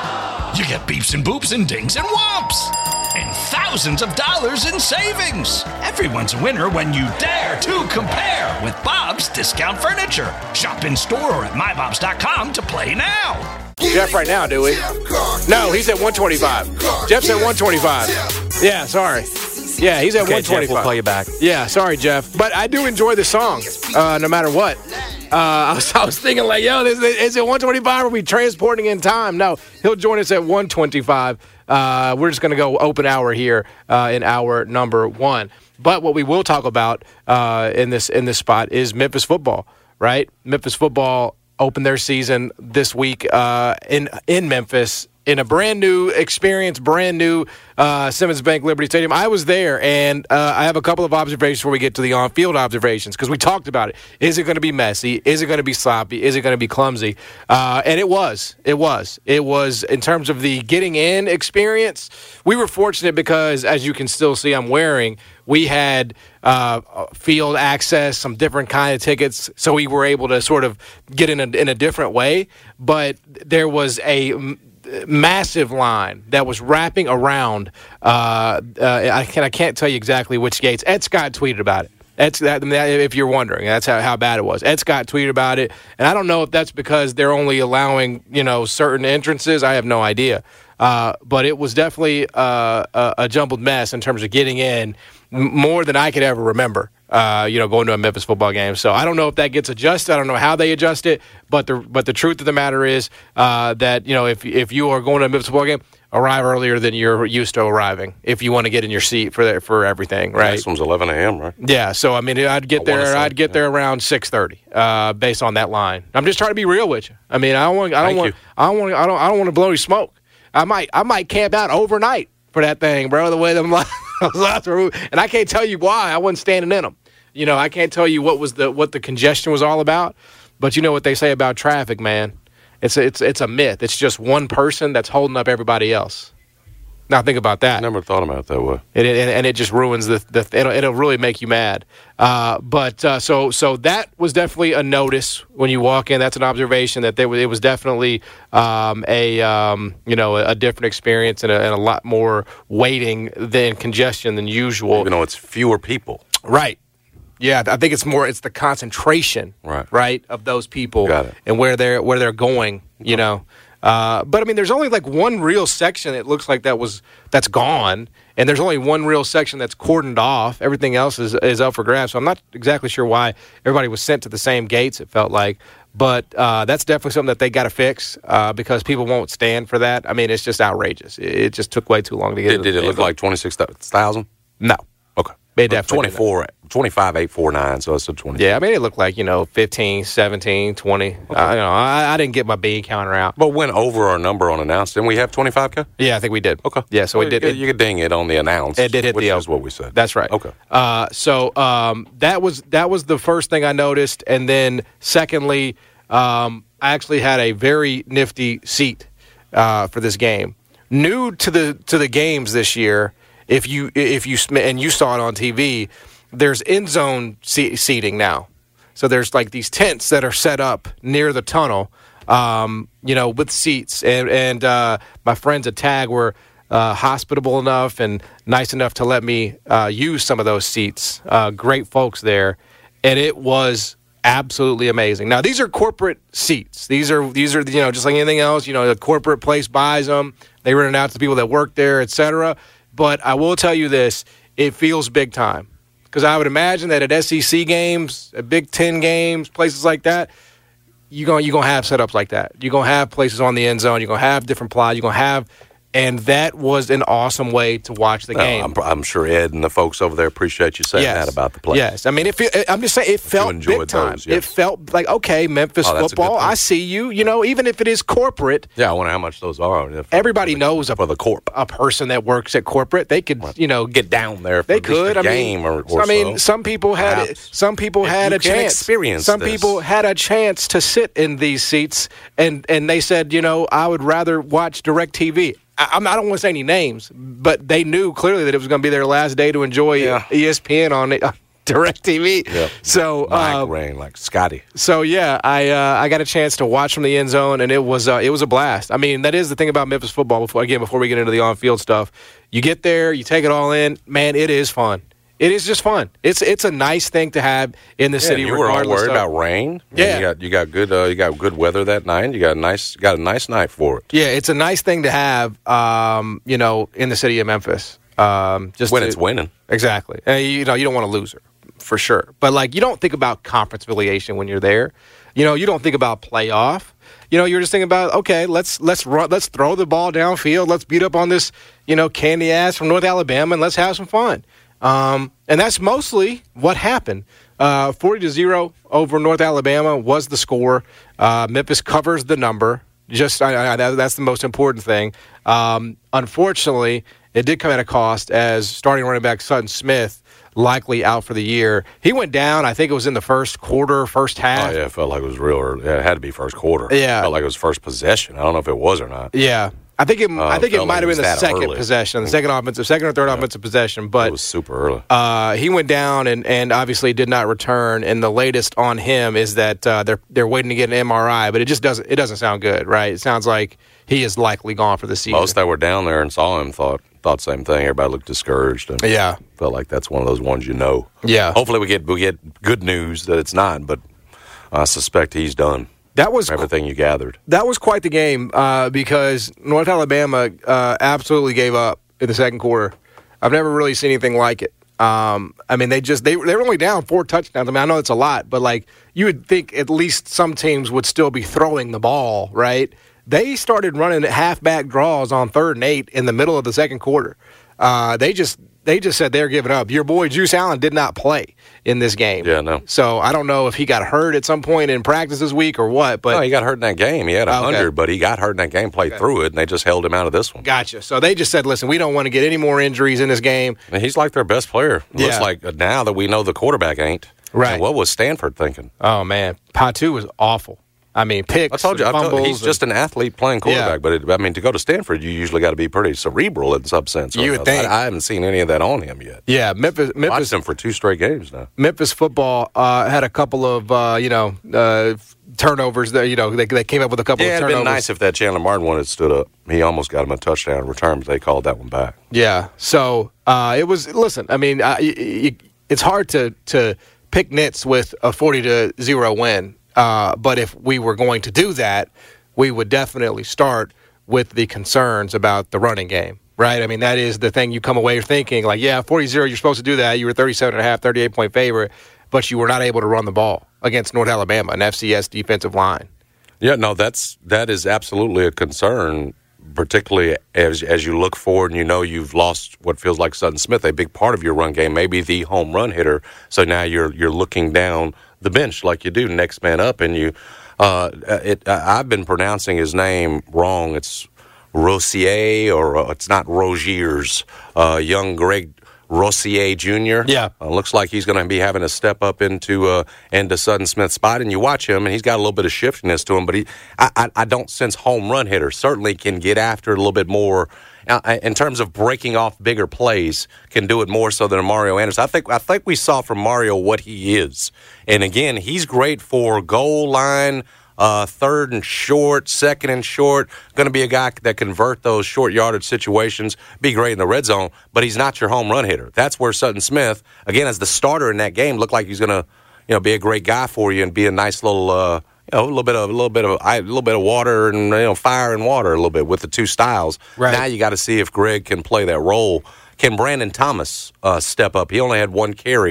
You get beeps and boops and dings and whomps. And thousands of dollars in savings. Everyone's a winner when you dare to compare with Bob's Discount Furniture. Shop in store or at my bobs dot com to play now. Jeff right now, do we? No, he's at one twenty-five. Jeff's at one twenty-five. Yeah, sorry. Yeah, he's at okay, one twenty-five. Jeff, we'll call you back. Yeah, sorry, Jeff. But I do enjoy the song, uh, no matter what. Uh, I, was, I was thinking, like, yo, is, is it one twenty-five? Are we transporting in time? No, he'll join us at one twenty-five. Uh, we're just going to go open hour here uh, in hour number one. But what we will talk about uh, in this in this spot is Memphis football, right? Memphis football opened their season this week uh, in in Memphis in a brand new experience, brand new uh, Simmons Bank Liberty Stadium. I was there, and uh, I have a couple of observations before we get to the on-field observations, because we talked about it. Is it going to be messy? Is it going to be sloppy? Is it going to be clumsy? Uh, and it was. It was. It was, in terms of the getting in experience, we were fortunate because, as you can still see I'm wearing, we had uh, field access, some different kind of tickets, so we were able to sort of get in a, in a different way. But there was a massive line that was wrapping around. Uh, uh, I, can, I can't tell you exactly which gates. Ed Scott tweeted about it. Ed's, that, if you're wondering, that's how, how bad it was. Ed Scott tweeted about it, and I don't know if that's because they're only allowing, you know, certain entrances. I have no idea. Uh, but it was definitely uh, a, a jumbled mess in terms of getting in, m- more than I could ever remember, uh, you know, going to a Memphis football game. So I don't know if that gets adjusted. I don't know how they adjust it. But the but the truth of the matter is uh, that, you know, if if you are going to a Memphis football game, arrive earlier than you're used to arriving if you want to get in your seat for the, for everything, right? This one's eleven a.m., right? Yeah, so, I mean, I'd get I there I'd get yeah. there around six thirty uh, based on that line. I'm just trying to be real with you. I mean, I don't want I don't want I don't want I don't I don't want to blow any smoke. I might I might camp out overnight for that thing, bro, the way them lots are moving. And I can't tell you why. I wasn't standing in them. You know, I can't tell you what was the what the congestion was all about. But you know what they say about traffic, man. It's a, it's it's a myth. It's just one person that's holding up everybody else. Now think about that. I never thought about it that way. It, it, and it just ruins the the. It'll, it'll really make you mad. Uh, but uh, so so that was definitely a notice when you walk in. That's an observation that there was, it was definitely um, a um, you know a, a different experience and a, and a lot more waiting than congestion than usual. Even though it's fewer people, right? Yeah, I think it's more. It's the concentration, right, right of those people Got it. and where they're where they're going. You know. Uh, but I mean, there's only like one real section it looks like that was that's gone, and there's only one real section that's cordoned off. Everything else is is up for grabs. So I'm not exactly sure why everybody was sent to the same gates. It felt like, but uh, that's definitely something that they got to fix uh, because people won't stand for that. I mean, it's just outrageous. It, it just took way too long to get. Did, did it look like twenty-six thousand? No. Okay. It definitely twenty-four, twenty-five, eight forty-nine, so it's a twenty. Yeah, I mean, it looked like, you know, fifteen, seventeen, twenty. Okay. Uh, you know, I, I didn't get my bean counter out. But went over our number on announced. Didn't we have twenty-five K? Yeah, I think we did. Okay. Yeah, so well, we did. You, it, you could ding it on the announced. It did hit which the is what we said. That's right. Okay. Uh, so um, that was that was the first thing I noticed. And then secondly, um, I actually had a very nifty seat uh, for this game. New to the to the games this year, if you if you and you saw it on T V, there's end zone seating now. So there's like these tents that are set up near the tunnel, um, you know, with seats. And, and uh, my friends at Tag were uh, hospitable enough and nice enough to let me uh, use some of those seats. Uh, great folks there. And it was absolutely amazing. Now, these are corporate seats. These are, these are you know, just like anything else. You know, the corporate place buys them. They rent it out to the people that work there, et cetera. But I will tell you this, it feels big time. Because I would imagine that at S E C games, at Big Ten games, places like that, you're going you're gonna have setups like that. You're going to have places on the end zone. You're going to have different plies. You're going to have – and that was an awesome way to watch the well, game. I'm, I'm sure Ed and the folks over there appreciate you saying yes. that about the play. Yes. I mean, it feel, I'm just saying it felt big time. Those, yes. It felt like, okay, Memphis oh, football, I see you. You know, even if it is corporate. Yeah, I wonder how much those are. If, everybody for the, knows a, for the corp. a person that works at corporate. They could, you know, get down there for they could. a I game mean, or, or I mean, so. some people had Perhaps. some people if had you a can chance. Experience some this. people had a chance to sit in these seats, and, and they said, you know, I would rather watch DirecTV. I, I don't want to say any names, but they knew clearly that it was going to be their last day to enjoy yeah. E S P N on uh, DirecTV. Yep. So, Mike uh, Rain, like Scotty. So yeah, I uh, I got a chance to watch from the end zone, and it was uh, it was a blast. I mean, that is the thing about Memphis football. Before again, before we get into the on-field stuff, you get there, you take it all in. Man, it is fun. It is just fun. It's it's a nice thing to have in the yeah, city. You were all worried of, about rain. I mean, yeah, you got you got good uh, you got good weather that night. You got a nice got a nice night for it. Yeah, it's a nice thing to have. Um, you know, in the city of Memphis, um, just when to, it's winning. Exactly. And, you know, you don't want to lose her for sure. But like, you don't think about conference affiliation when you're there. You know, you don't think about playoff. You know, you're just thinking about, okay, let's let's run, let's throw the ball downfield. Let's beat up on this, you know, candy ass from North Alabama, and let's have some fun. Um, and that's mostly what happened. Uh, forty to zero over North Alabama was the score. Uh, Memphis covers the number. Just I, I, that, that's the most important thing. Um, unfortunately, it did come at a cost, as starting running back Sutton Smith likely out for the year. He went down. I think it was in the first quarter, first half. Oh yeah, it felt like it was real early. Yeah, it had to be first quarter. Yeah, it felt like it was first possession. I don't know if it was or not. Yeah. I think it. Uh, I think it might like have been the second early. possession, the second offensive, second or third yeah. offensive possession. But it was super early. Uh, he went down and, and obviously did not return. And the latest on him is that uh, they're they're waiting to get an M R I. But it just doesn't it doesn't sound good, right? It sounds like he is likely gone for the season. Most that were down there and saw him thought thought the same thing. Everybody looked discouraged. And yeah, felt like that's one of those ones you know. Yeah. Hopefully we get we get good news that it's not, but I suspect he's done. That was everything you gathered. That was quite the game uh, because North Alabama uh, absolutely gave up in the second quarter. I've never really seen anything like it. Um, I mean, they just they they were only down four touchdowns. I mean, I know it's a lot, but like you would think at least some teams would still be throwing the ball, right? They started running halfback draws on third and eight in the middle of the second quarter. Uh, they just they just said they're giving up. Your boy Juice Allen did not play in this game. Yeah, no. So I don't know if he got hurt at some point in practice this week or what. But no, he got hurt in that game. He had a hundred, okay. but he got hurt in that game. Played okay. through it, and they just held him out of this one. Gotcha. So they just said, "Listen, we don't want to get any more injuries in this game." And he's like their best player. It yeah. Looks like now that we know the quarterback ain't. Right. And what was Stanford thinking? Oh man, Patu was awful. I mean, picks. I told you, I told, he's and, just an athlete playing quarterback. Yeah. But it, I mean, to go to Stanford, you usually got to be pretty cerebral in some sense. You would think. I, I haven't seen any of that on him yet. Yeah, Memphis. Memphis watched him for two straight games now. Memphis football uh, had a couple of uh, you know uh, turnovers. That you know they, they came up with a couple yeah, of turnovers. It'd been nice if that Chandler Martin one had stood up. He almost got him a touchdown return, but they called that one back. Yeah. So uh, it was. Listen, I mean, uh, y- y- it's hard to to pick nits with a forty to zero win. Uh, but if we were going to do that, we would definitely start with the concerns about the running game, right? I mean, that is the thing you come away thinking, like, yeah, forty zero, you're supposed to do that. You were thirty-seven and a half, thirty-eight point favorite, but you were not able to run the ball against North Alabama, an F C S defensive line. Yeah, no, that's that is absolutely a concern, particularly as as you look forward and you know you've lost what feels like Sutton Smith, a big part of your run game, maybe the home run hitter. So now you're you're looking down the bench like you do, next man up, and you. Uh, it. I've been pronouncing his name wrong. It's Rossier, or uh, it's not Rogiers. Uh, young Greg Rossier Junior Yeah, uh, looks like he's going to be having to step up into uh, into Sutton Smith's spot. And you watch him, and he's got a little bit of shiftiness to him, but he. I, I, I don't sense home run hitter. Certainly can get after it a little bit more. Uh, in terms of breaking off bigger plays, can do it more so than Mario Anderson. I think I think we saw from Mario what he is. And again, he's great for goal line, uh, third and short, second and short. Going to be a guy that convert those short yardage situations, be great in the red zone, but he's not your home run hitter. That's where Sutton Smith, again, as the starter in that game, looked like he's going to, you know, be a great guy for you and be a nice little uh, You know, a little bit of a little bit of a little bit of water and you know fire and water a little bit with the two styles. Right. Now you got to see if Greg can play that role. Can Brandon Thomas uh, step up? He only had one carry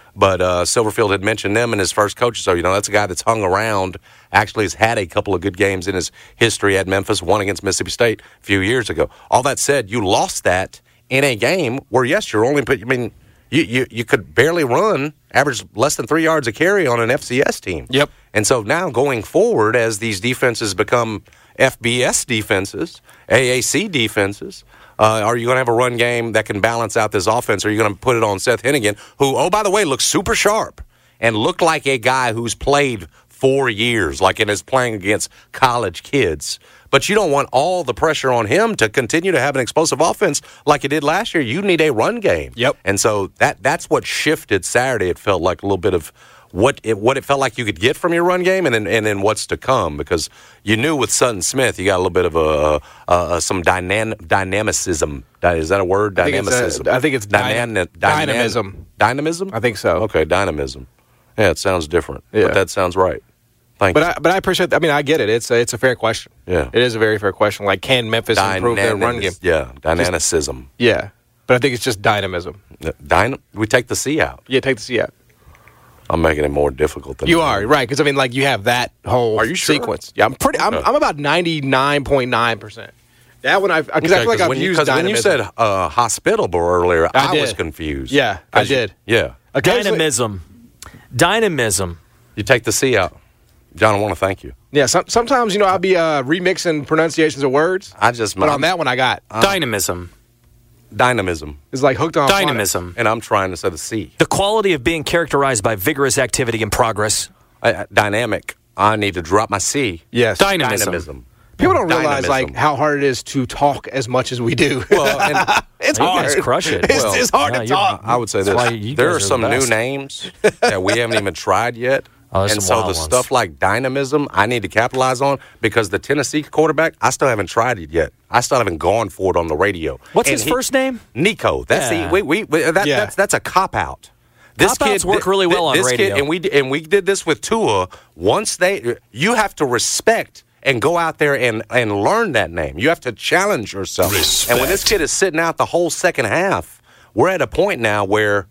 But uh, Silverfield had mentioned them in his first coach. So, you know, that's a guy that's hung around, actually has had a couple of good games in his history at Memphis, one against Mississippi State a few years ago. All that said, you lost that in a game where, yes, you're only – I mean, you, you, you could barely run, average less than three yards a carry on an F C S team. Yep. And so now going forward, as these defenses become F B S defenses, A A C defenses – Uh, are you going to have a run game that can balance out this offense, or are you going to put it on Seth Hennigan, who, oh, by the way, looks super sharp and looked like a guy who's played four years, like and is playing against college kids. But you don't want all the pressure on him to continue to have an explosive offense like he did last year. You need a run game. Yep. And so that that's what shifted Saturday. It felt like a little bit of what it, what it felt like you could get from your run game, and then and then what's to come, because you knew with Sutton Smith you got a little bit of a, a, a some dynam, dynamicism. Is that a word? I think Dynamicism. It's a, I think it's Dynan, dyna, dynamism. Dynamism. I think so. Okay, dynamism. Yeah, it sounds different, yeah. but that sounds right. Thank but you. I, but I appreciate. I mean, I get it. It's a, it's a fair question. Yeah, it is a very fair question. Like, can Memphis Dynamic, improve their run game? Yeah, dynamicism. Just, yeah, but I think it's just dynamism. Dyn- we take the C out. Yeah, take the C out. I'm making it more difficult than you that. are, right? Because I mean, like, you have that whole are you sure? sequence. Yeah, I'm pretty. I'm, I'm about ninety-nine point nine percent. That one, I because okay, I feel like I've when used you, dynamism. When you said uh, hospitable earlier, I, I was confused. Yeah, I did. You, yeah, dynamism, dynamism. You take the C out, John. I want to thank you. Yeah, some, sometimes you know I'll be uh, remixing pronunciations of words. I just, but I'm, on that one I got um, dynamism. Dynamism. It's like hooked on dynamism. Phonics. And I'm trying to say the C. The quality of being characterized by vigorous activity and progress. Uh, dynamic. I need to drop my C. Yes. Dynamism. Dynamism. People don't realize like how hard it is to talk as much as we do. Well, and it's you hard. Guys crush it. It's, well, it's hard no, to talk. I would say this. There are, are some new names that we haven't even tried yet. Oh, and so the ones. stuff like dynamism, I need to capitalize on, because the Tennessee quarterback, I still haven't tried it yet. I still haven't gone for it on the radio. What's and his he, first name? Nico. That's yeah. the we, we, we that, yeah. that's that's a cop out. This Cop-outs kid work really well on this radio. Kid, and we and we did this with Tua. Once they, you have to respect and go out there and, and learn that name. You have to challenge yourself. Respect. And when this kid is sitting out the whole second half, we're at a point now where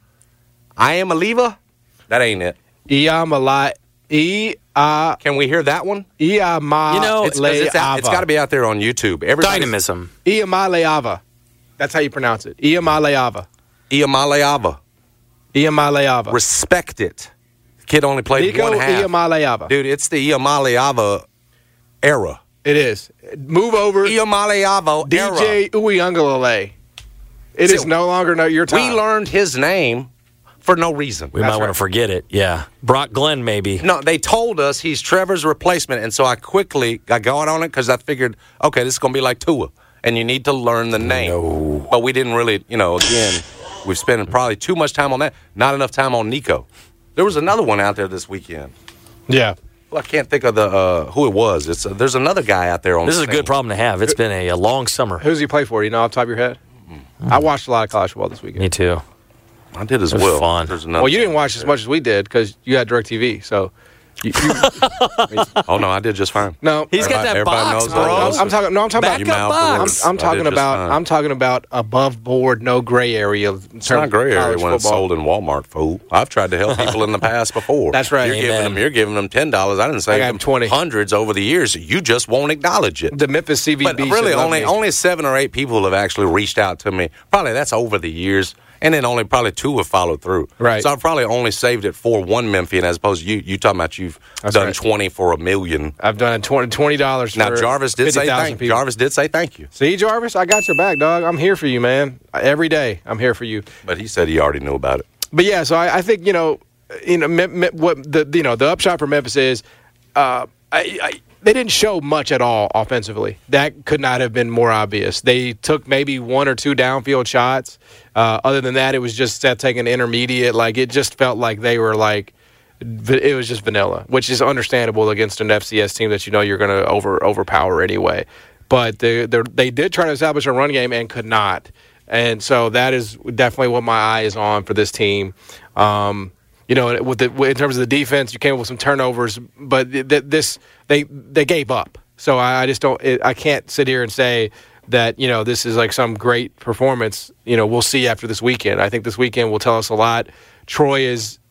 I am a lever. That ain't it. Iamala. E uh, Can we hear that one? Iama You know, It's, it's, out, it's got to be out there on YouTube. Everybody's- Dynamism. Iamaleava. That's how you pronounce it. Iamaleava. Iamaleava. Iamaleava. Respect it. Kid only played Nico one half. Iamaleava. Dude, it's the Iamaleava era. It is. Move over. Iamaleava D J era. Uyunglele. It See, is no longer no, your time. We learned his name for no reason. We That's might right. want to forget it. Yeah. Brock Glenn, maybe. No, they told us he's Trevor's replacement, and so I quickly got going on it because I figured, okay, this is going to be like Tua, and you need to learn the name. No. But we didn't really, you know, again, we've spent probably too much time on that, not enough time on Nico. There was another one out there this weekend. Yeah. Well, I can't think of the uh, who it was. It's uh, there's another guy out there on This is the a good scene. problem to have. It's been a, a long summer. Who does he play for? Do you know off the top of your head? Mm-hmm. I watched a lot of college football this weekend. Me too. I did as It was well. fun. There's another Well, you didn't watch as much as we did because you had DirecTV. So, you, you, Oh no, I did just fine. no, He's got that Everybody box, knows bro. that. I'm, I'm talking. No, I'm talking Back You about. up mouthed the box. words. I'm I did talking just about. fine. I'm talking about above board, no gray area. It's not gray area when it's sold in Walmart, fool. I've tried to help people in the past before. That's right. You're Amen. giving them. You're giving them ten dollars. I didn't say I got him twenty. hundreds over the years. You just won't acknowledge it. The Memphis C V B. But really, should love only me. only seven or eight people have actually reached out to me. Probably that's over the years, and then only probably two have followed through. Right. So I've probably only saved it for one Memphian, as opposed to you. You talking about you've That's done right. twenty for a million. I've done twenty dollars. Now Jarvis did say thank. people. Jarvis did say thank you, See, Jarvis, I got your back, dog. I'm here for you, man. Every day, I'm here for you. but he said he already knew about it. But yeah, so I, I think you know, you know, me, me, what the you know the upshot for Memphis is, uh, I, I, they didn't show much at all offensively. That could not have been more obvious. They took maybe one or two downfield shots. Uh, other than that, it was just Seth taking intermediate. Like it just felt like they were like. It was just vanilla, which is understandable against an F C S team that you know you're going to over overpower anyway. But they they did try to establish a run game and could not, and so that is definitely what my eye is on for this team. Um, you know, with the, in terms of the defense, you came up with some turnovers, but th- th- this they they gave up. So I, I just don't. It, I can't sit here and say that you know this is like some great performance. You know, we'll see after this weekend. I think this weekend will tell us a lot. Troy is.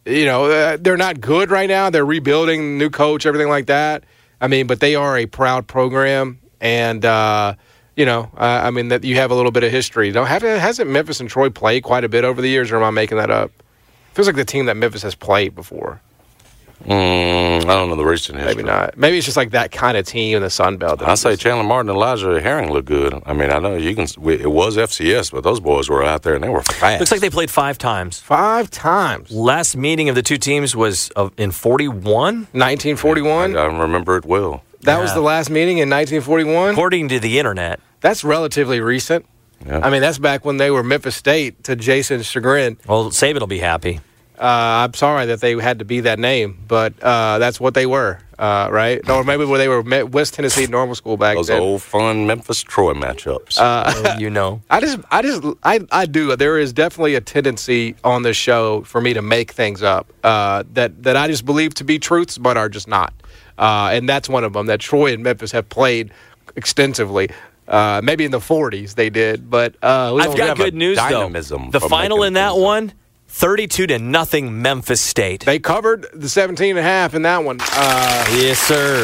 you know, uh, they're not good right now. They're rebuilding, new coach, everything like that. I mean, but they are a proud program, and uh, you know, uh, I mean that you have a little bit of history. Don't have hasn't Memphis and Troy played quite a bit over the years, or am I making that up? Feels like the team that Memphis has played before. Mm, I don't know the recent history. Maybe not. Maybe it's just like that kind of team in the Sun Belt. I say Chandler Martin and Elijah Herring look good. I mean, I know you can. It was F C S, but those boys were out there and they were fast. Looks like they played five times. Five times. Last meeting of the two teams was uh, in forty-one? nineteen forty-one? I, I remember it well. That yeah. was the last meeting in nineteen forty-one? According to the internet. That's relatively recent. Yeah. I mean, that's back when they were Memphis State, to Jason's chagrin. Well, Saban will be happy. Uh, I'm sorry that they had to be that name, but uh, that's what they were, uh, right? Or maybe they were West Tennessee Normal School back Those then. Those old fun Memphis Troy matchups. Uh, you know, I just, I just, I, I do. There is definitely a tendency on this show for me to make things up uh, that that I just believe to be truths, but are just not. Uh, and that's one of them. That Troy and Memphis have played extensively. Uh, maybe in the forties they did, but uh, we I've got good news though. The final in that one. thirty-two to nothing Memphis State. They covered the seventeen and a half in that one. Uh, yes, sir.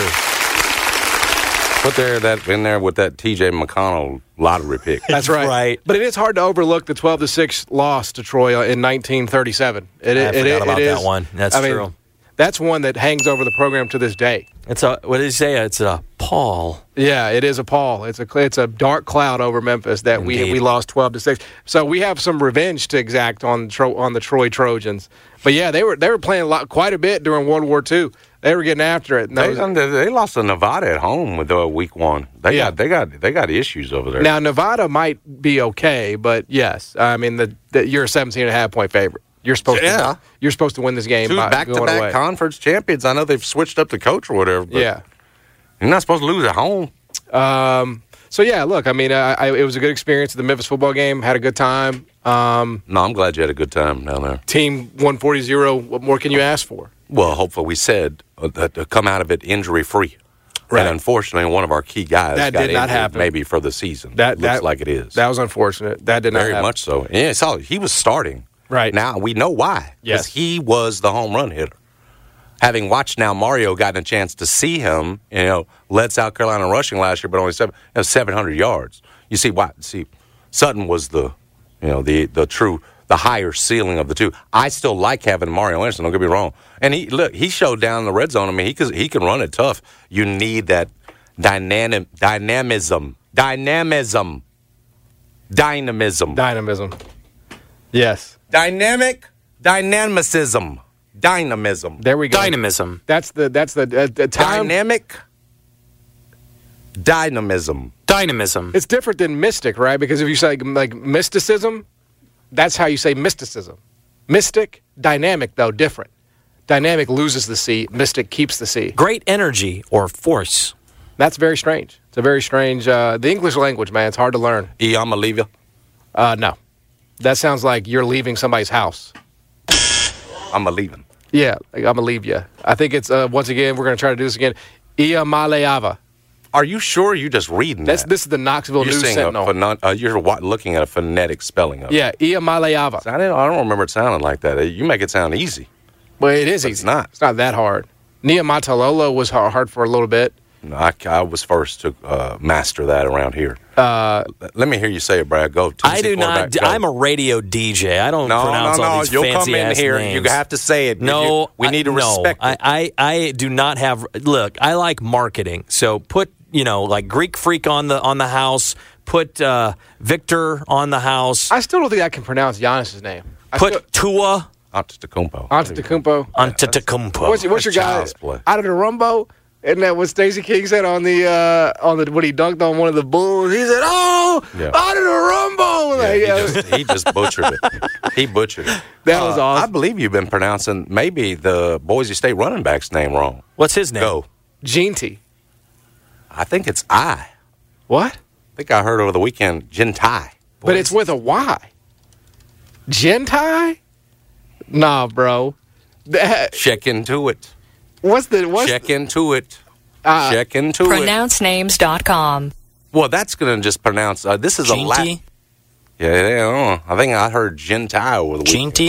Put there that in there with that T J McConnell lottery pick. That's right. right. But it is hard to overlook the twelve to six loss to Troy in nineteen thirty-seven. It, I it, forgot it, about it that is, one. That's I mean, true. That's one that hangs over the program to this day. It's a what did he say? It's a pall. Yeah, it is a pall. It's a it's a dark cloud over Memphis that Indeed. we we lost twelve to six. So we have some revenge to exact on Tro, on the Troy Trojans. But yeah, they were they were playing a lot, quite a bit during World War Two. They were getting after it. They, was, they lost to Nevada at home with the week one. They Yeah. got they got they got issues over there. Now Nevada might be okay, but yes, I mean the, the you're a seventeen and a half point favorite. You're supposed Yeah. to you're supposed to win this game Two by back to going away. back conference champions. I know they've switched up the coach or whatever. But Yeah. you're not supposed to lose at home. Um. So yeah, look, I mean, uh, I, it was a good experience at the Memphis football game. Had a good time. Um, No, I'm glad you had a good time down there. team one forty zero. What more can you ask for? Well, hopefully we said uh, that to come out of it injury free. Right. And unfortunately, one of our key guys That got did not injured happen. maybe for the season. That Looks that, like it is. That was unfortunate. That did not Very happen. much so. Yeah, so he was starting. Right. Now we know why. Yes. Because he was the home run hitter. Having watched now Mario gotten a chance to see him, you know, led South Carolina rushing last year, but only seven, you know, seven hundred yards. You see why? See, Sutton was the, you know, the the true, the higher ceiling of the two. I still like having Mario Anderson. Don't get me wrong. And he look, he showed down in the red zone. I mean, he can he can run it tough. You need that dynamic dynamism, dynamism, dynamism, Dynamism. Yes. dynamic dynamicism, dynamism. There we go. Dynamism. That's the that's the, uh, the time. Dynamic dynamism. Dynamism. It's different than mystic, right? Because if you say like mysticism, that's how you say mysticism. Mystic, dynamic though, different. Dynamic loses the C. Mystic keeps the C. Great energy or force. That's very strange. It's a very strange. Uh, the English language, man, it's hard to learn. E, I'm gonna leave you. Uh, no, that sounds like you're leaving somebody's house. I'm gonna leave him. Yeah, like, I'm gonna leave you. I think it's uh, once again we're gonna try to do this again. Ia Maleava. Are you sure you're just reading That's that? this is the Knoxville You're News saying Sentinel. a phonon- uh, you're wa- looking at a phonetic spelling of it. Yeah, Ia Maleava. I don't, I don't remember it sounding like that. You make it sound easy. Well, it is But easy. it's not. It's not that hard. Nia Matalolo was hard, hard for a little bit. No, I, I was first to uh, master that around here. Uh, Let me hear you say it, Brad. Go. I do not. Go. I'm a radio D J. I don't no, pronounce no, no. all these You'll fancy come in ass here. names. You have to say it. No, You- we need to I, respect no, it. I, I, I do not have. Look, I like marketing. So put you know like Greek Freak on the on the house. Put uh, Victor on the house. I still don't think I can pronounce Giannis's name. I Put still, Tua Antetokounmpo. Antetokounmpo. Antetokounmpo. What's, your- what's your That's guy? child's play. Out of the Rumbo? Isn't that what Stacey King said on the uh, on the when he dunked on one of the Bulls? He said, "Oh, Yeah. out of the Rumbo!" Yeah, Like, he, yeah. just, he just butchered it. He butchered it. That was Uh, I awesome. believe you've been pronouncing maybe the Boise State running back's name wrong. What's his name? Go. Genty. I think it's I. What? I think I heard over the weekend Gentai. But it's with a Y. Gentai? Nah, bro. That, Check into it. what's the what's Check into it. Uh, Check into it. pronounce names dot com. Well, that's going to just pronounce. Uh, this is a Latin. Ginty? Yeah, yeah, I, don't know. I think I heard Gentai over the weekend. Ginty?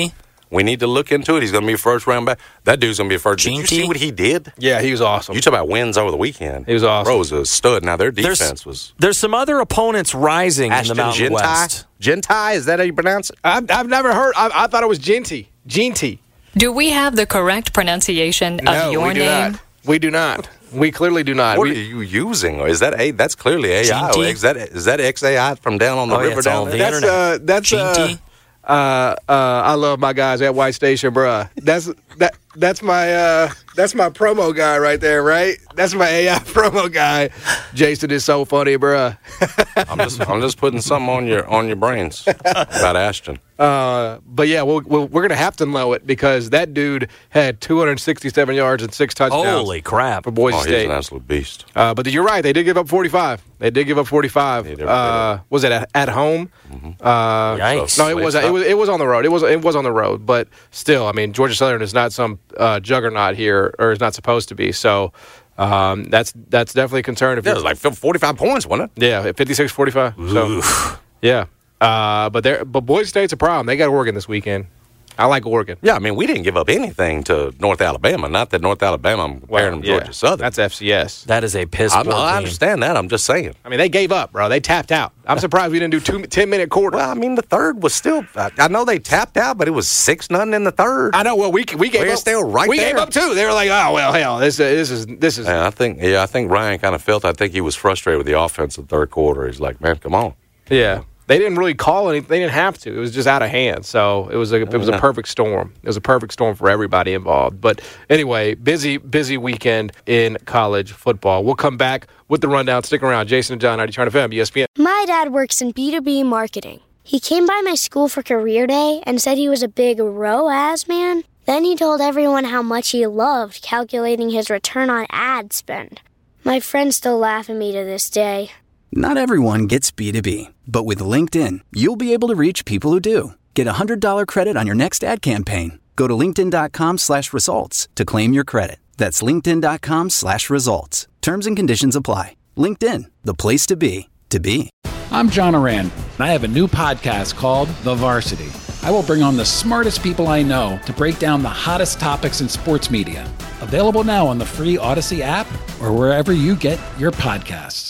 We need to look into it. He's going to be a first round back. That dude's going to be a first. Did you see what he did? Yeah, he was awesome. You talk about wins over the weekend. He was awesome. Bro was a stud. Now their defense there's, was. There's some other opponents rising Ashton in the Mountain Gentai? West. Gentai, is that how you pronounce it? I've, I've never heard. I, I thought it was Genty. Genty. Do we have the correct pronunciation of no, your we do name? Not. We do not. We clearly do not. What we, are you using? Is that a? That's clearly A I. Genty? Is that is that X A I from down on the Oh, yeah, river it's all down the there? that's uh, that's uh, uh, uh, I love my guys at White Station, bruh. That's that. That's my uh, that's my promo guy right there, right? That's my A I promo guy. Jason is so funny, bruh. I'm just I'm just putting something on your on your brains about Ashton. Uh, but yeah, we'll, we'll, we're gonna have to know it because that dude had two hundred sixty-seven yards and six touchdowns. Holy crap! For Boise oh, State. He's an absolute beast. Uh, but you're right. They did give up forty-five. They did give up forty-five. Uh, was it at, at home? Mm-hmm. Uh, Yikes! No, it was. It was. It was on the road. It was. It was on the road. But still, I mean, Georgia Southern is not some uh, juggernaut here, or is not supposed to be. So um, that's that's definitely a concern. If Yeah, it was like forty-five points, wasn't it? Yeah, fifty-six forty-five. So yeah, uh, but there. But Boise State's a problem. They got Oregon this weekend. I like Oregon. Yeah, I mean, we didn't give up anything to North Alabama. Not that North Alabama, I'm comparing them to yeah, Georgia Southern. That's F C S. That is a piss I, poor I team. understand that. I'm just saying. I mean, they gave up, bro. They tapped out. I'm surprised we didn't do two ten-minute quarter. Well, I mean, the third was still. I, I know they tapped out, but it was six nothing in the third. I know. Well, we we gave We're up. still right we there. gave up too. They were like, oh well, hell, this this is this is. Yeah, I think. Yeah, I think Ryan kind of felt. I think he was frustrated with the offense in the third quarter. He's like, man, come on. Yeah, they didn't really call anything. They didn't have to. It was just out of hand. So it was a it was a perfect storm. It was a perfect storm for everybody involved. But anyway, busy busy weekend in college football. We'll come back with the rundown. Stick around. Jason and John, ninety-two F M, E S P N. My dad works in B two B marketing. He came by my school for career day and said he was a big R O A S man. Then he told everyone how much he loved calculating his return on ad spend. My friends still laugh at me to this day. Not everyone gets B two B, but with LinkedIn, you'll be able to reach people who do. Get a one hundred dollars credit on your next ad campaign. Go to linkedin.com slash results to claim your credit. That's linkedin.com slash results. Terms and conditions apply. LinkedIn, the place to be, to be. I'm John Oran, and I have a new podcast called The Varsity. I will bring on the smartest people I know to break down the hottest topics in sports media. Available now on the free Odyssey app or wherever you get your podcasts.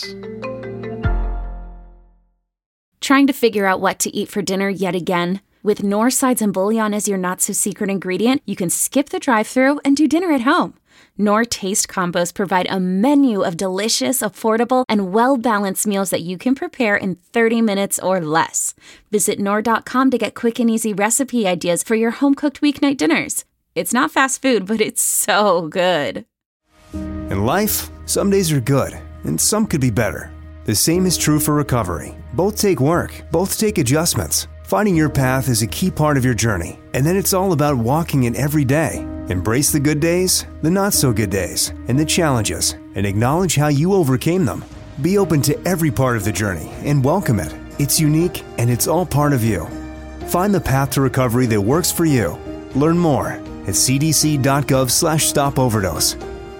Trying to figure out what to eat for dinner yet again? With Knorr Sides and Bouillon as your not-so-secret ingredient, you can skip the drive-thru and do dinner at home. Knorr Taste Combos provide a menu of delicious, affordable, and well-balanced meals that you can prepare in thirty minutes or less. Visit Knorr dot com to get quick and easy recipe ideas for your home-cooked weeknight dinners. It's not fast food, but it's so good. In life, some days are good, and some could be better. The same is true for recovery. Both take work, both take adjustments. Finding your path is a key part of your journey, and then it's all about walking it every day. Embrace the good days, the not-so-good days, and the challenges, and acknowledge how you overcame them. Be open to every part of the journey and welcome it. It's unique, and it's all part of you. Find the path to recovery that works for you. Learn more at cdc.gov slash stop overdose.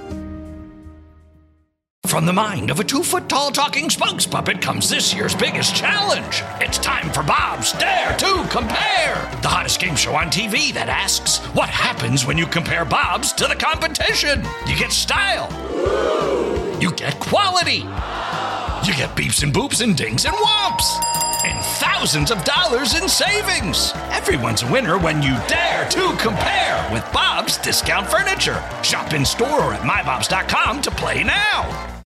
From the mind of a two-foot-tall talking spokes puppet comes this year's biggest challenge. It's time for Bob's Dare to Compare, the hottest game show on T V that asks, what happens when you compare Bob's to the competition? You get style. You get quality. You get beeps and boops and dings and whomps. And thousands of dollars in savings. Everyone's a winner when you dare to compare with Bob's Discount Furniture. Shop in store or at my bobs dot com to play now.